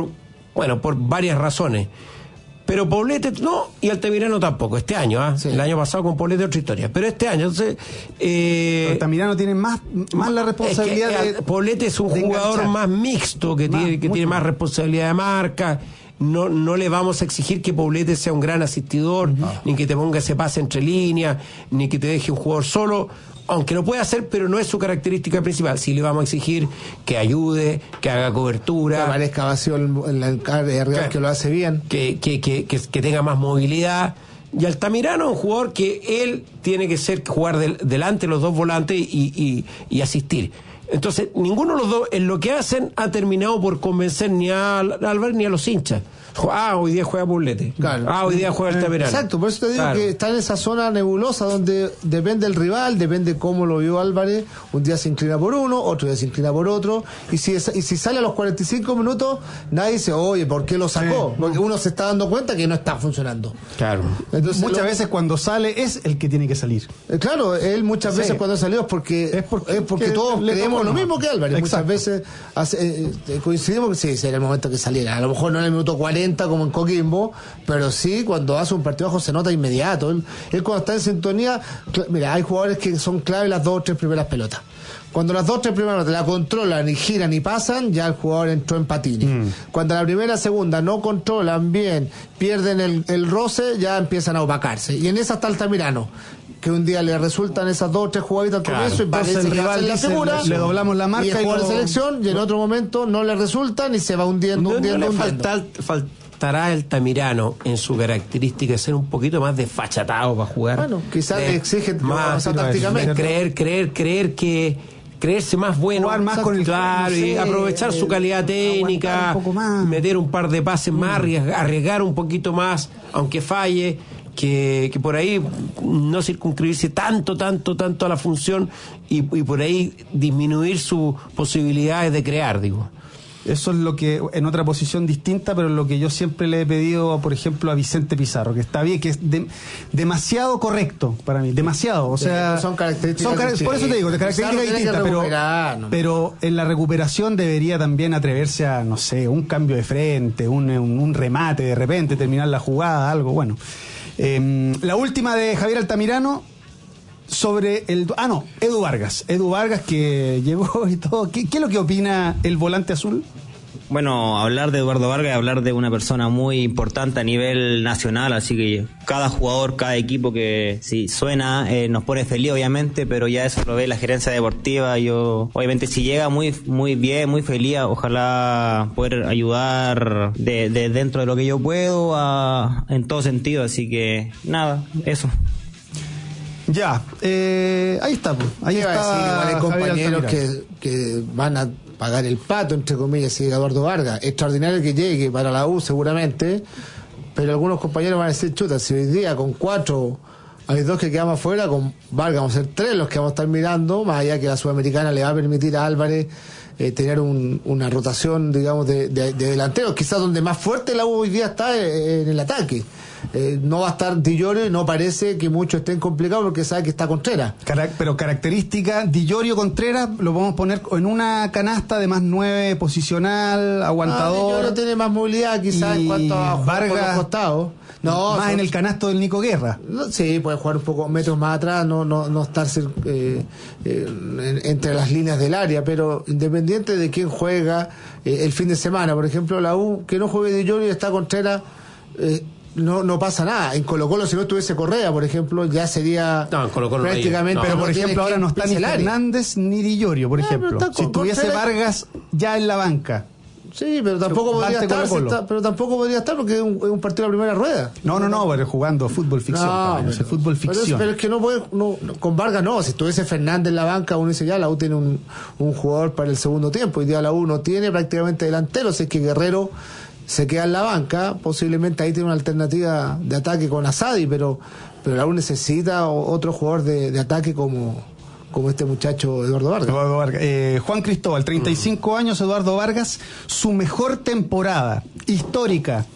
varias razones. Pero Poblete no, y Altamirano tampoco, este año, sí. El año pasado con Poblete otra historia, pero este año, entonces... Altamirano tiene más la responsabilidad Poblete es un jugador enganchar. Más mixto, que tiene más responsabilidad de marca. No le vamos a exigir que Poblete sea un gran asistidor, ni que te ponga ese pase entre líneas, ni que te deje un jugador solo, aunque lo puede hacer, pero no es su característica principal. Sí le vamos a exigir que ayude, que haga cobertura, que aparezca vacío en la carga, que lo hace bien, que tenga más movilidad. Y Altamirano es un jugador que él tiene que jugar delante de los dos volantes y asistir. Entonces, ninguno de los dos, en lo que hacen, ha terminado por convencer ni a Álvarez ni a los hinchas. Hoy día juega Poblete. Claro. Hoy día juega Altamirano. Exacto, por eso te digo que está en esa zona nebulosa donde depende el rival, depende cómo lo vio Álvarez. Un día se inclina por uno, otro día se inclina por otro. Y si sale a los 45 minutos, nadie dice, oye, ¿por qué lo sacó? Porque uno se está dando cuenta que no está funcionando. Claro. Entonces, muchas veces cuando sale es el que tiene que salir. Claro, él muchas veces cuando salió es porque todos creemos lo mismo que Álvarez. Exacto. Muchas veces coincidimos que sí, era el momento que saliera. A lo mejor no en el minuto 40, lenta como en Coquimbo, pero sí, cuando hace un partido bajo se nota inmediato. Él cuando está en sintonía, mira, hay jugadores que son clave las 2 o 3 primeras pelotas. Cuando las 2 o 3 primeras la controlan y giran y pasan, ya el jugador entró en patines. Cuando la primera, segunda no controlan bien, pierden el roce, ya empiezan a opacarse. Y en esa está Altamirano, que un día le resultan esas 2 o 3 jugaditas al comienzo y parece el que rival hace la dice, figura, le doblamos la marca y es jugador de selección, y en otro momento no le resultan y se va hundiendo. Faltará Altamirano en su característica de ser un poquito más desfachatado para jugar. Bueno, quizás le exige más tácticamente. Creerse más bueno, jugar más con el claro, y aprovechar su calidad técnica, un poco más, meter un par de pases más, arriesgar un poquito más, aunque falle, que por ahí no circunscribirse tanto a la función y por ahí disminuir sus posibilidades de crear, digo. Eso es lo que, en otra posición distinta, pero lo que yo siempre le he pedido, por ejemplo, a Vicente Pizarro, que está bien, que es demasiado correcto para mí, demasiado, o sea... Son características... por eso te digo, de características distintas, pero en la recuperación debería también atreverse a, no sé, un cambio de frente, un remate de repente, terminar la jugada, algo, bueno. La última de Javier Altamirano... sobre Edu Vargas que llegó y todo. ¿Qué es lo que opina el volante azul? Bueno, hablar de Eduardo Vargas es hablar de una persona muy importante a nivel nacional, así que cada jugador, cada equipo que si suena nos pone feliz, obviamente, pero ya eso lo ve la gerencia deportiva. Yo, obviamente, si llega muy bien, muy feliz, ojalá poder ayudar de dentro de lo que yo puedo en todo sentido, así que nada, eso. Ya, ahí está. Ahí está. Hay compañeros que van a pagar el pato, entre comillas, si Eduardo Vargas. Extraordinario que llegue para la U, seguramente. Pero algunos compañeros van a decir, chuta, si hoy día con 4 hay 2 que quedamos afuera, con Vargas vamos a ser 3 los que vamos a estar mirando, más allá que la Sudamericana le va a permitir a Álvarez tener una rotación, digamos, de delanteros, quizás donde más fuerte la U hoy día está en el ataque. No va a estar Di Llorio y no parece que muchos estén complicados porque sabe que está Contreras. Pero característica, Di Llorio Contreras lo podemos poner en una canasta de más 9 posicional, aguantador. Di Llorio tiene más movilidad quizás en cuanto a jugar por los costados. No, más en el canasto del Nico Guerra. Sí, puede jugar un poco metros más atrás, no estar entre las líneas del área, pero independiente de quién juega el fin de semana, por ejemplo, la U, que no juegue Di Llorio y está Contreras, no pasa nada. En Colo-Colo, si no estuviese Correa, por ejemplo, ya sería prácticamente... pero por ejemplo ahora no está ni Fernández ni Di Llorio, por ejemplo. Si estuviese Vargas ya en la banca. Sí, pero tampoco podría estar, porque es un partido de la primera rueda. No, pero jugando fútbol ficción. Fútbol ficción. Pero es que no puede, con Vargas no. Si estuviese Fernández en la banca, uno dice ya, la U tiene un jugador para el segundo tiempo. Hoy día la U no tiene prácticamente delantero, si es que Guerrero se queda en la banca, posiblemente ahí tiene una alternativa de ataque con Asadi, pero la U necesita otro jugador de ataque como este muchacho Eduardo Vargas. Juan Cristóbal, 35 años, Eduardo Vargas, su mejor temporada histórica,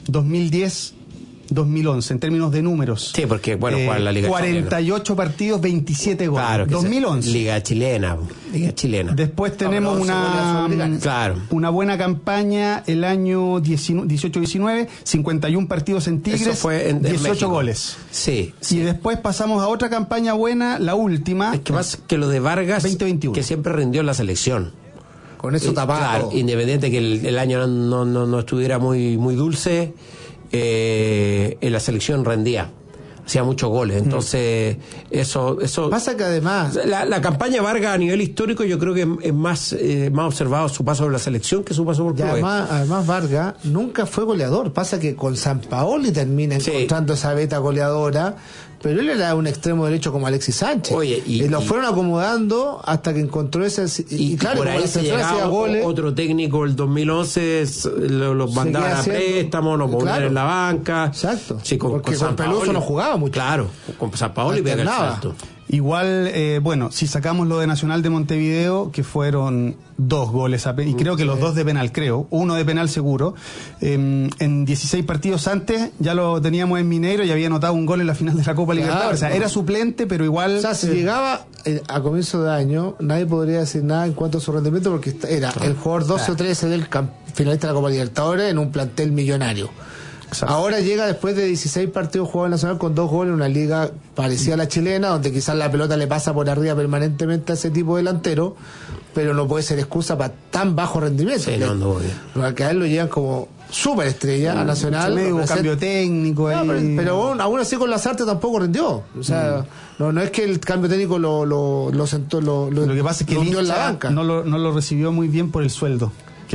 2010-2011, en términos de números. Sí, porque, jugar la Liga 48 chilena. Partidos, 27 goles. Claro, 2011. Liga chilena. Después tenemos una buena campaña el año 18-19, 51 partidos en Tigres, eso fue en 18 México. Goles. Sí. Y después pasamos a otra campaña buena, la última. Es que más que lo de Vargas, 2021. Que siempre rindió en la selección. Con eso tapado. Claro, independiente que el año no estuviera muy dulce, en la selección rendía. Hacía muchos goles, entonces eso pasa que además la campaña Vargas a nivel histórico yo creo que es más observado su paso por la selección que su paso por clubes. Además Vargas nunca fue goleador, pasa que con Sampaoli termina encontrando esa beta goleadora, pero él era un extremo derecho como Alexis Sánchez. Oye, y lo fueron acomodando hasta que encontró ese... Y claro, por ahí se llegaba otro técnico el 2011, los mandaban a préstamo, nos ponían en la banca. Exacto. Sí, porque con Peluso no jugaba mucho. Claro, con Sampaoli pega el salto. Igual, bueno, si sacamos lo de Nacional de Montevideo, que fueron 2 goles, y creo que los 2 de penal, uno de penal seguro, en 16 partidos antes ya lo teníamos en Mineiro y había anotado un gol en la final de la Copa Libertadores. O sea, era suplente, pero igual... O sea, si llegaba a comienzo de año, nadie podría decir nada en cuanto a su rendimiento, porque era el jugador 12 o 13 del finalista de la Copa Libertadores en un plantel millonario. Exacto. Ahora llega después de 16 partidos jugados en Nacional con 2 goles en una liga parecida a la chilena, donde quizás la pelota le pasa por arriba permanentemente a ese tipo de delantero, pero no puede ser excusa para tan bajo rendimiento. Sí, porque a él lo llevan como súper estrella a Nacional. Medio cambio técnico. No, pero aún así con Lasarte tampoco rindió. O sea, no es que el cambio técnico lo sentó, lo que pasa es que el hundió en la banca. No lo recibió muy bien por el sueldo.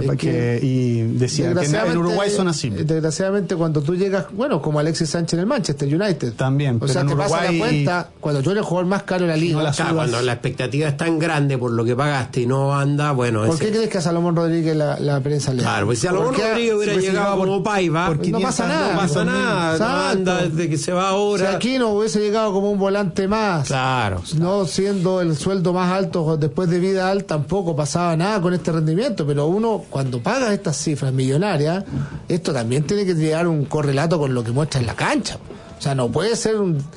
Y decía que en Uruguay son así. Desgraciadamente, cuando tú llegas, bueno, como Alexis Sánchez en el Manchester United. También. O sea, te pasa la cuenta cuando tú eres el jugador más caro de la liga. Cuando la expectativa es tan grande por lo que pagaste y no anda, bueno. ¿Por qué crees que a Salomón Rodríguez la prensa le da? Claro, pues si Salomón Rodríguez hubiera llegado como Paiva, no pasa nada. No pasa nada. No anda desde que se va ahora. Si aquí no hubiese llegado como un volante más. Claro. No siendo el sueldo más alto después de Vidal, tampoco pasaba nada con este rendimiento. Pero uno, cuando paga estas cifras millonarias, esto también tiene que llegar un correlato con lo que muestra en la cancha. O sea, no puede ser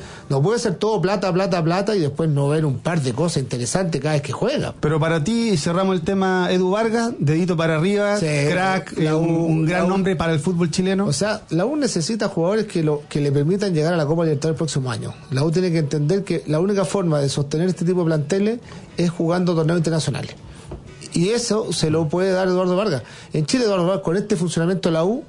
todo plata y después no ver un par de cosas interesantes cada vez que juega. Pero para ti, cerramos el tema Edu Vargas, dedito para arriba, sí, crack, un gran nombre para el fútbol chileno. O sea, la U necesita jugadores que le permitan llegar a la Copa Libertadores el próximo año. La U tiene que entender que la única forma de sostener este tipo de planteles es jugando torneos internacionales. Y eso se lo puede dar Eduardo Vargas. En Chile, Eduardo Vargas, con este funcionamiento de la U,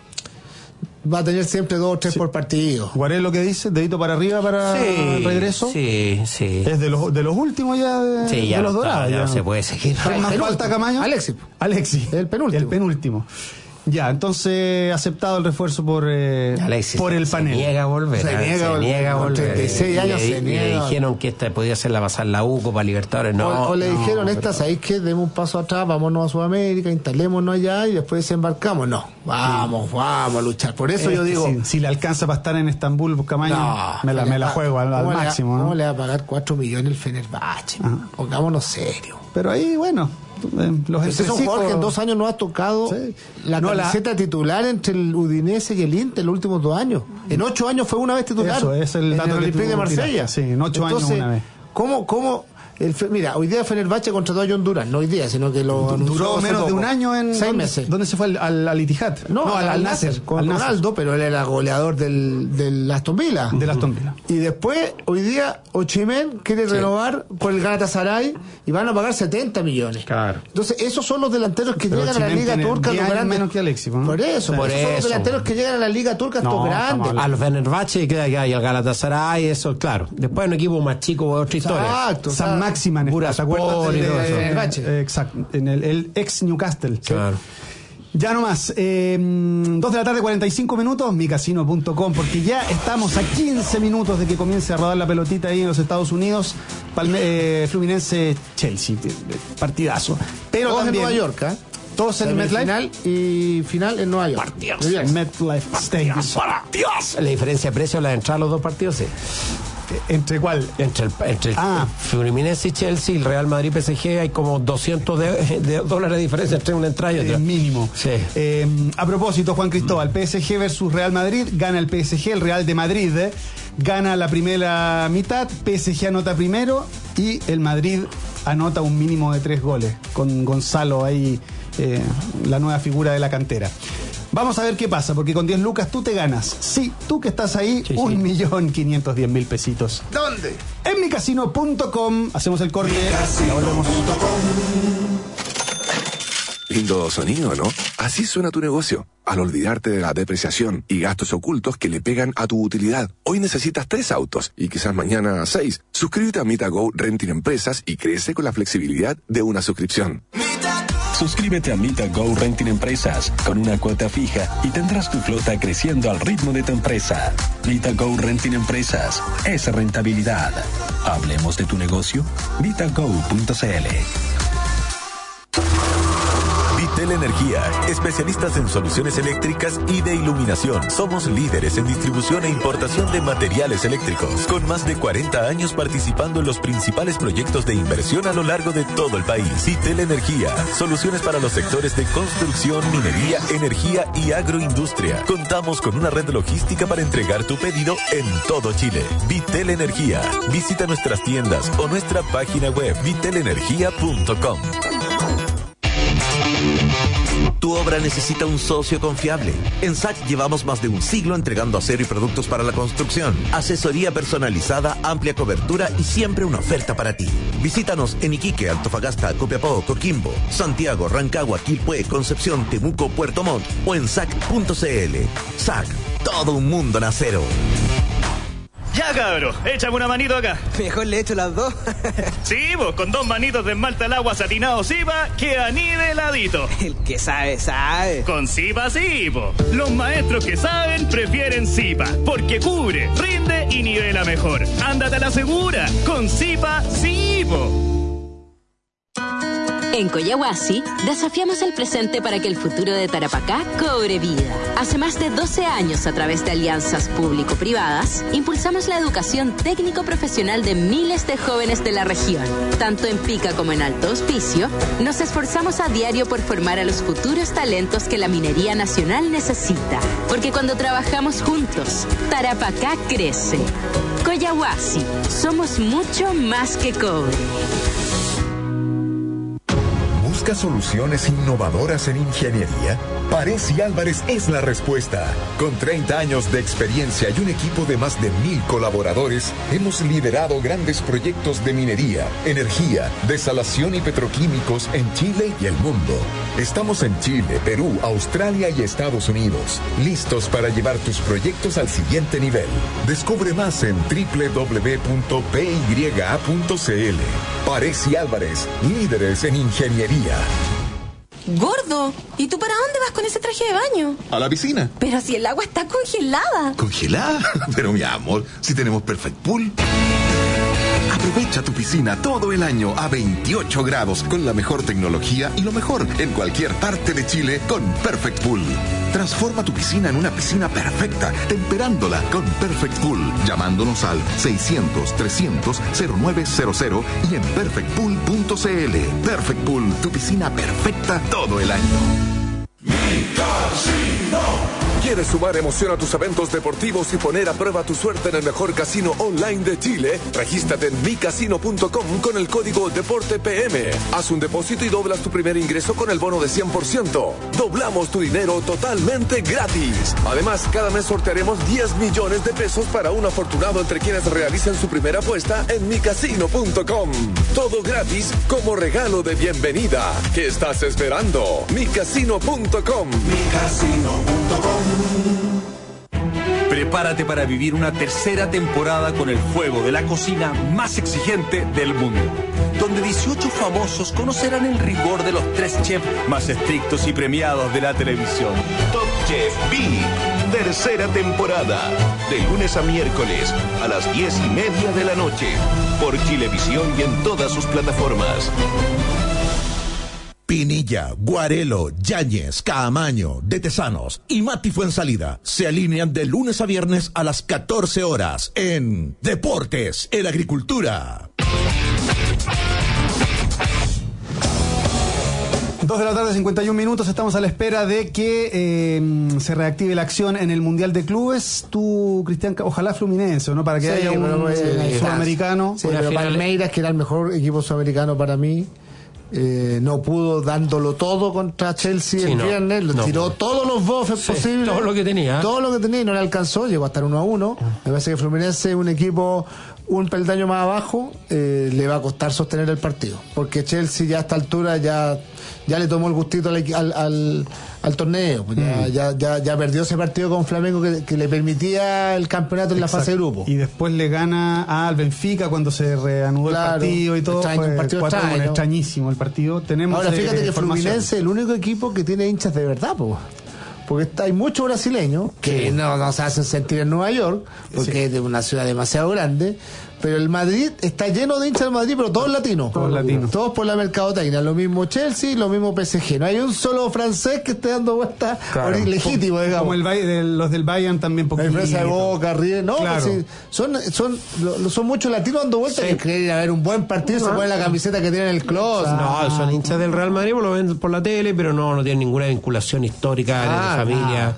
va a tener siempre 2 o 3 por partido. ¿Guaré lo que dice? ¿Dedito para arriba para el regreso? Sí. Es de los últimos ya de los Dorados. Ya no se puede seguir. ¿Quién más falta, Camaño? Alexis. El penúltimo. Ya, entonces aceptado el refuerzo por el panel. Se niega a volver. Se niega a volver. 36 años se niega. Le dijeron que esta podía ser la pasar la U, Copa Libertadores. No. O le dijeron, ¿sabéis qué? Demos un paso atrás, vámonos a Sudamérica, instalémonos allá y después desembarcamos. No, vamos a luchar. Por eso yo digo. Si le alcanza para estar en Estambul, Buscamaño, me la juego al máximo. ¿Cómo le va a pagar 4 millones el Fenerbahce? Pongámonos serio. Pero ahí, bueno. Es un jugador que en 2 años no ha tocado la camiseta titular entre el Udinese y el Inter los últimos 2 años. En 8 años fue una vez titular. Eso es el dato en el Olympique de Marsella. Sí, en 8 años una vez. ¿Cómo? Mira, hoy día Fenerbahce contrató a John Durán, no hoy día, sino que lo duró menos de un año en 6 meses. ¿Dónde se fue? ¿Al Ittihad? No, al Nasser, con Ronaldo, pero él era goleador del Aston Villa. Del Aston Villa. Y después, hoy día, Osimhen quiere renovar por el Galatasaray y van a pagar 70 millones. Claro. Entonces, esos son los delanteros que llegan a la Liga Turca. Menos que Alexis, ¿no? Por eso. Son los delanteros que llegan a la Liga Turca, estos grandes. Al Fenerbahce queda acá y al Galatasaray, eso, claro. Después un equipo más chico, otra historia. Exacto. San Maximan. Exacto, en el ex Newcastle. Claro. Ya nomás, 2 de la tarde, 45 minutos, micasino.com, porque ya estamos a 15 minutos de que comience a rodar la pelotita ahí en los Estados Unidos. Fluminense-Chelsea, partidazo. Pero todos también, en Nueva York, todos en MetLife. Final y final en Nueva York. Partidos. MetLife Stadium. Partidos. La diferencia de precio la de entrar a los 2 partidos, sí. ¿Entre cuál? Entre el Fluminense y Chelsea, el Real Madrid PSG, hay como $200 de diferencia entre una entrada y otra. Mínimo. Sí. A propósito, Juan Cristóbal, PSG versus Real Madrid, gana el PSG, el Real de Madrid gana la primera mitad, PSG anota primero y el Madrid anota un mínimo de 3 goles, con Gonzalo ahí, la nueva figura de la cantera. Vamos a ver qué pasa, porque con 10 lucas tú te ganas. Sí, tú que estás ahí, sí, 1.510.000 pesitos. ¿Dónde? En micasino.com. Hacemos el corte. Ya volvemos. Lindo sonido, ¿no? Así suena tu negocio. Al olvidarte de la depreciación y gastos ocultos que le pegan a tu utilidad. Hoy necesitas 3 autos y quizás mañana 6. Suscríbete a MitaGo Renting Empresas y crece con la flexibilidad de una suscripción. Suscríbete a MitaGo Renting Empresas con una cuota fija y tendrás tu flota creciendo al ritmo de tu empresa. MitaGo Renting Empresas es rentabilidad. Hablemos de tu negocio. MitaGo.cl. Vitel Vitel Energía, especialistas en soluciones eléctricas y de iluminación. Somos líderes en distribución e importación de materiales eléctricos, con más de 40 años participando en los principales proyectos de inversión a lo largo de todo el país. Vitel Energía, soluciones para los sectores de construcción, minería, energía y agroindustria. Contamos con una red logística para entregar tu pedido en todo Chile. Vitel Energía. Visita nuestras tiendas o nuestra página web vitelenergia.com. Tu obra necesita un socio confiable. En SAC llevamos más de un siglo entregando acero y productos para la construcción. Asesoría personalizada, amplia cobertura y siempre una oferta para ti. Visítanos en Iquique, Antofagasta, Copiapó, Coquimbo, Santiago, Rancagua, Quilpué, Concepción, Temuco, Puerto Montt o en SAC.cl. SAC, todo un mundo en acero. Ya, cabro, échame una manito acá. Mejor le echo las dos. Sí, vos, con 2 manitos de esmalte al agua satinado Zipa, queda niveladito. El que sabe, sabe. Con Zipa sí, po. Los maestros que saben prefieren Zipa, porque cubre, rinde y nivela mejor. Ándate a la segura, con Zipa sí, po. En Coyahuasi, desafiamos el presente para que el futuro de Tarapacá cobre vida. Hace más de 12 años, a través de alianzas público-privadas, impulsamos la educación técnico-profesional de miles de jóvenes de la región. Tanto en Pica como en Alto Hospicio, nos esforzamos a diario por formar a los futuros talentos que la minería nacional necesita. Porque cuando trabajamos juntos, Tarapacá crece. Coyahuasi, somos mucho más que cobre. ¿Busca soluciones innovadoras en ingeniería? Paresi Álvarez es la respuesta. Con 30 años de experiencia y un equipo de más de 1,000 colaboradores, hemos liderado grandes proyectos de minería, energía, desalación y petroquímicos en Chile y el mundo. Estamos en Chile, Perú, Australia y Estados Unidos, listos para llevar tus proyectos al siguiente nivel. Descubre más en www.pya.cl. Paresi Álvarez, líderes en ingeniería. Gordo, ¿y tú para dónde vas con ese traje de baño? A la piscina. Pero si el agua está congelada. ¿Congelada? Pero mi amor, si tenemos Perfect Pool. Aprovecha tu piscina todo el año a 28 grados con la mejor tecnología y lo mejor en cualquier parte de Chile con Perfect Pool. Transforma tu piscina en una piscina perfecta, temperándola con Perfect Pool, llamándonos al 600-300-0900 y en perfectpool.cl. Perfect Pool, tu piscina perfecta todo el año. ¿Quieres sumar emoción a tus eventos deportivos y poner a prueba tu suerte en el mejor casino online de Chile? Regístrate en micasino.com con el código DEPORTEPM. Haz un depósito y doblas tu primer ingreso con el bono de 100%. Doblamos tu dinero totalmente gratis. Además, cada mes sortearemos 10 millones de pesos para un afortunado entre quienes realicen su primera apuesta en micasino.com. Todo gratis como regalo de bienvenida. ¿Qué estás esperando? micasino.com. micasino.com. Prepárate para vivir una tercera temporada con el fuego de la cocina más exigente del mundo, donde 18 famosos conocerán el rigor de los 3 chefs más estrictos y premiados de la televisión. Top Chef VIP, tercera temporada, de lunes a miércoles a las 10:30 de la noche, por Chilevisión y en todas sus plataformas. Pinilla, Guarelo, Yáñez, Caamaño, De Tesanos y Mati Fuensalida se alinean de lunes a viernes a las 14 horas en Deportes en Agricultura. 2 de la tarde, 51 minutos. Estamos a la espera de que se reactive la acción en el Mundial de Clubes. Tú, Cristian, ojalá Fluminense, ¿no? Para que haya un sudamericano. Sí, pero Palmeiras, que era el mejor equipo sudamericano para mí, no pudo dándolo todo contra Chelsea el viernes, tiró todos los bofes posibles, todo lo que tenía y no le alcanzó, llegó a estar 1-1. Me parece que Fluminense es un equipo un peldaño más abajo, le va a costar sostener el partido, porque Chelsea ya a esta altura ya le tomó el gustito al torneo, ya perdió ese partido con Flamengo que le permitía el campeonato en la fase de grupo, y después le gana al Benfica cuando se reanudó el partido y todo. Un partido extrañísimo el partido. Ahora fíjate que Fluminense es el único equipo que tiene hinchas de verdad, porque hay muchos brasileños que no se hacen sentir en Nueva York, porque es de una ciudad demasiado grande, Pero el Madrid está lleno de hinchas del Madrid, pero todos latinos. Todos latinos. Todos por la mercadotecnia. Lo mismo Chelsea, lo mismo PSG. No hay un solo francés que esté dando vueltas legítimo, digamos. Como los del Bayern también. La diferencia de Boca, River. No, claro. Sí, son muchos latinos dando vueltas que quieren ir a ver un buen partido, se ponen la camiseta que tienen el club. No, son hinchas del Real Madrid, lo ven por la tele, pero no tienen ninguna vinculación histórica ni de familia.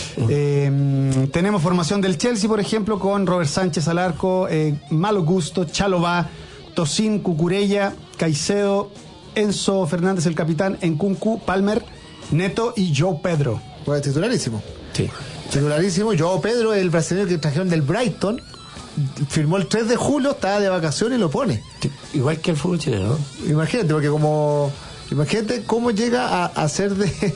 Tenemos formación del Chelsea, por ejemplo, con Robert Sánchez al arco, Malo Gusto, Chalobah, Tosin, Cucurella, Caicedo, Enzo Fernández el capitán, Nkunku, Palmer, Neto y João Pedro. Pues titularísimo. Sí. Titularísimo. João Pedro, el brasileño que trajeron del Brighton, firmó el 3 de julio, estaba de vacaciones y lo pone. Igual que el fútbol chileno, ¿no? Imagínate, porque imagínate cómo llega a ser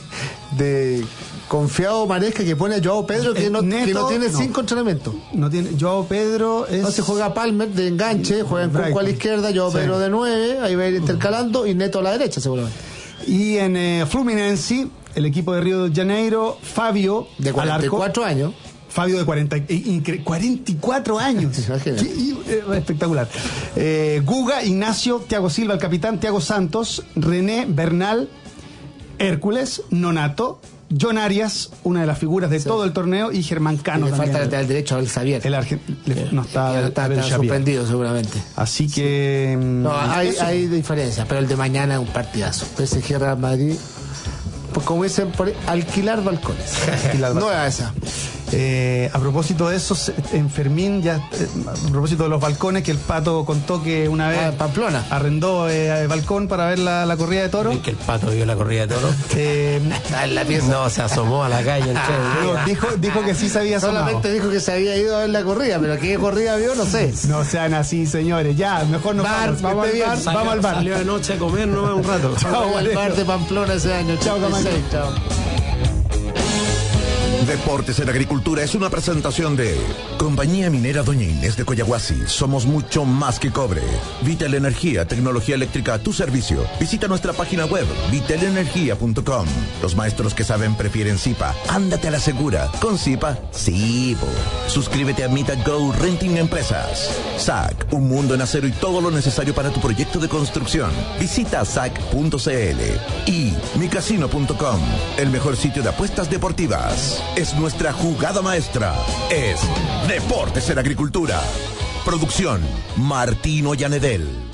de confiado Maresca, que pone a João Pedro que no tiene 5 entrenamientos. No tiene. João Pedro es. No, se juega Palmer de enganche, juega en Nkunku a la izquierda, João Pedro de 9, ahí va a ir intercalando, y Neto a la derecha seguramente. Y en Fluminense, el equipo de Río de Janeiro, Fabio de 44 años. Fabio de 44 años. Espectacular. Guga, Ignacio, Thiago Silva, el capitán, Thiago Santos, René, Bernal, Hércules, Nonato, John Arias, una de las figuras de todo el torneo, y Germán Cano. Y le falta el derecho al Xavier. No está suspendido seguramente. Así que... No, hay diferencias, pero el de mañana es un partidazo. PSG Real Madrid, pues como dicen, por alquilar balcones. No es esa. A propósito de eso, en Fermín, a propósito de los balcones, que el Pato contó que una vez Pamplona arrendó balcón para ver la corrida de toros. Que el Pato vio la corrida de toros. En la pieza. No, se asomó a la calle. Dijo que sí se había asomado. Solamente dijo que se había ido a ver la corrida, pero qué corrida vio, no sé. No sean así, señores. Ya, mejor nos vamos al bar. Salió anoche a comer, no un rato. Vamos al bar de Pamplona ese año. Chao, Camacho. Chao. Deportes en Agricultura es una presentación de Compañía Minera Doña Inés de Coyahuasi. Somos mucho más que cobre. Vitel Energía, tecnología eléctrica a tu servicio. Visita nuestra página web, vitelenergia.com. Los maestros que saben prefieren Zipa. Ándate a la segura. Con Zipa, sí. Suscríbete a Mita Go Renting Empresas. SAC, un mundo en acero y todo lo necesario para tu proyecto de construcción. Visita sac.cl y micasino.com, el mejor sitio de apuestas deportivas. Es nuestra jugada maestra. Es Deportes en Agricultura. Producción Martín Ollanedel.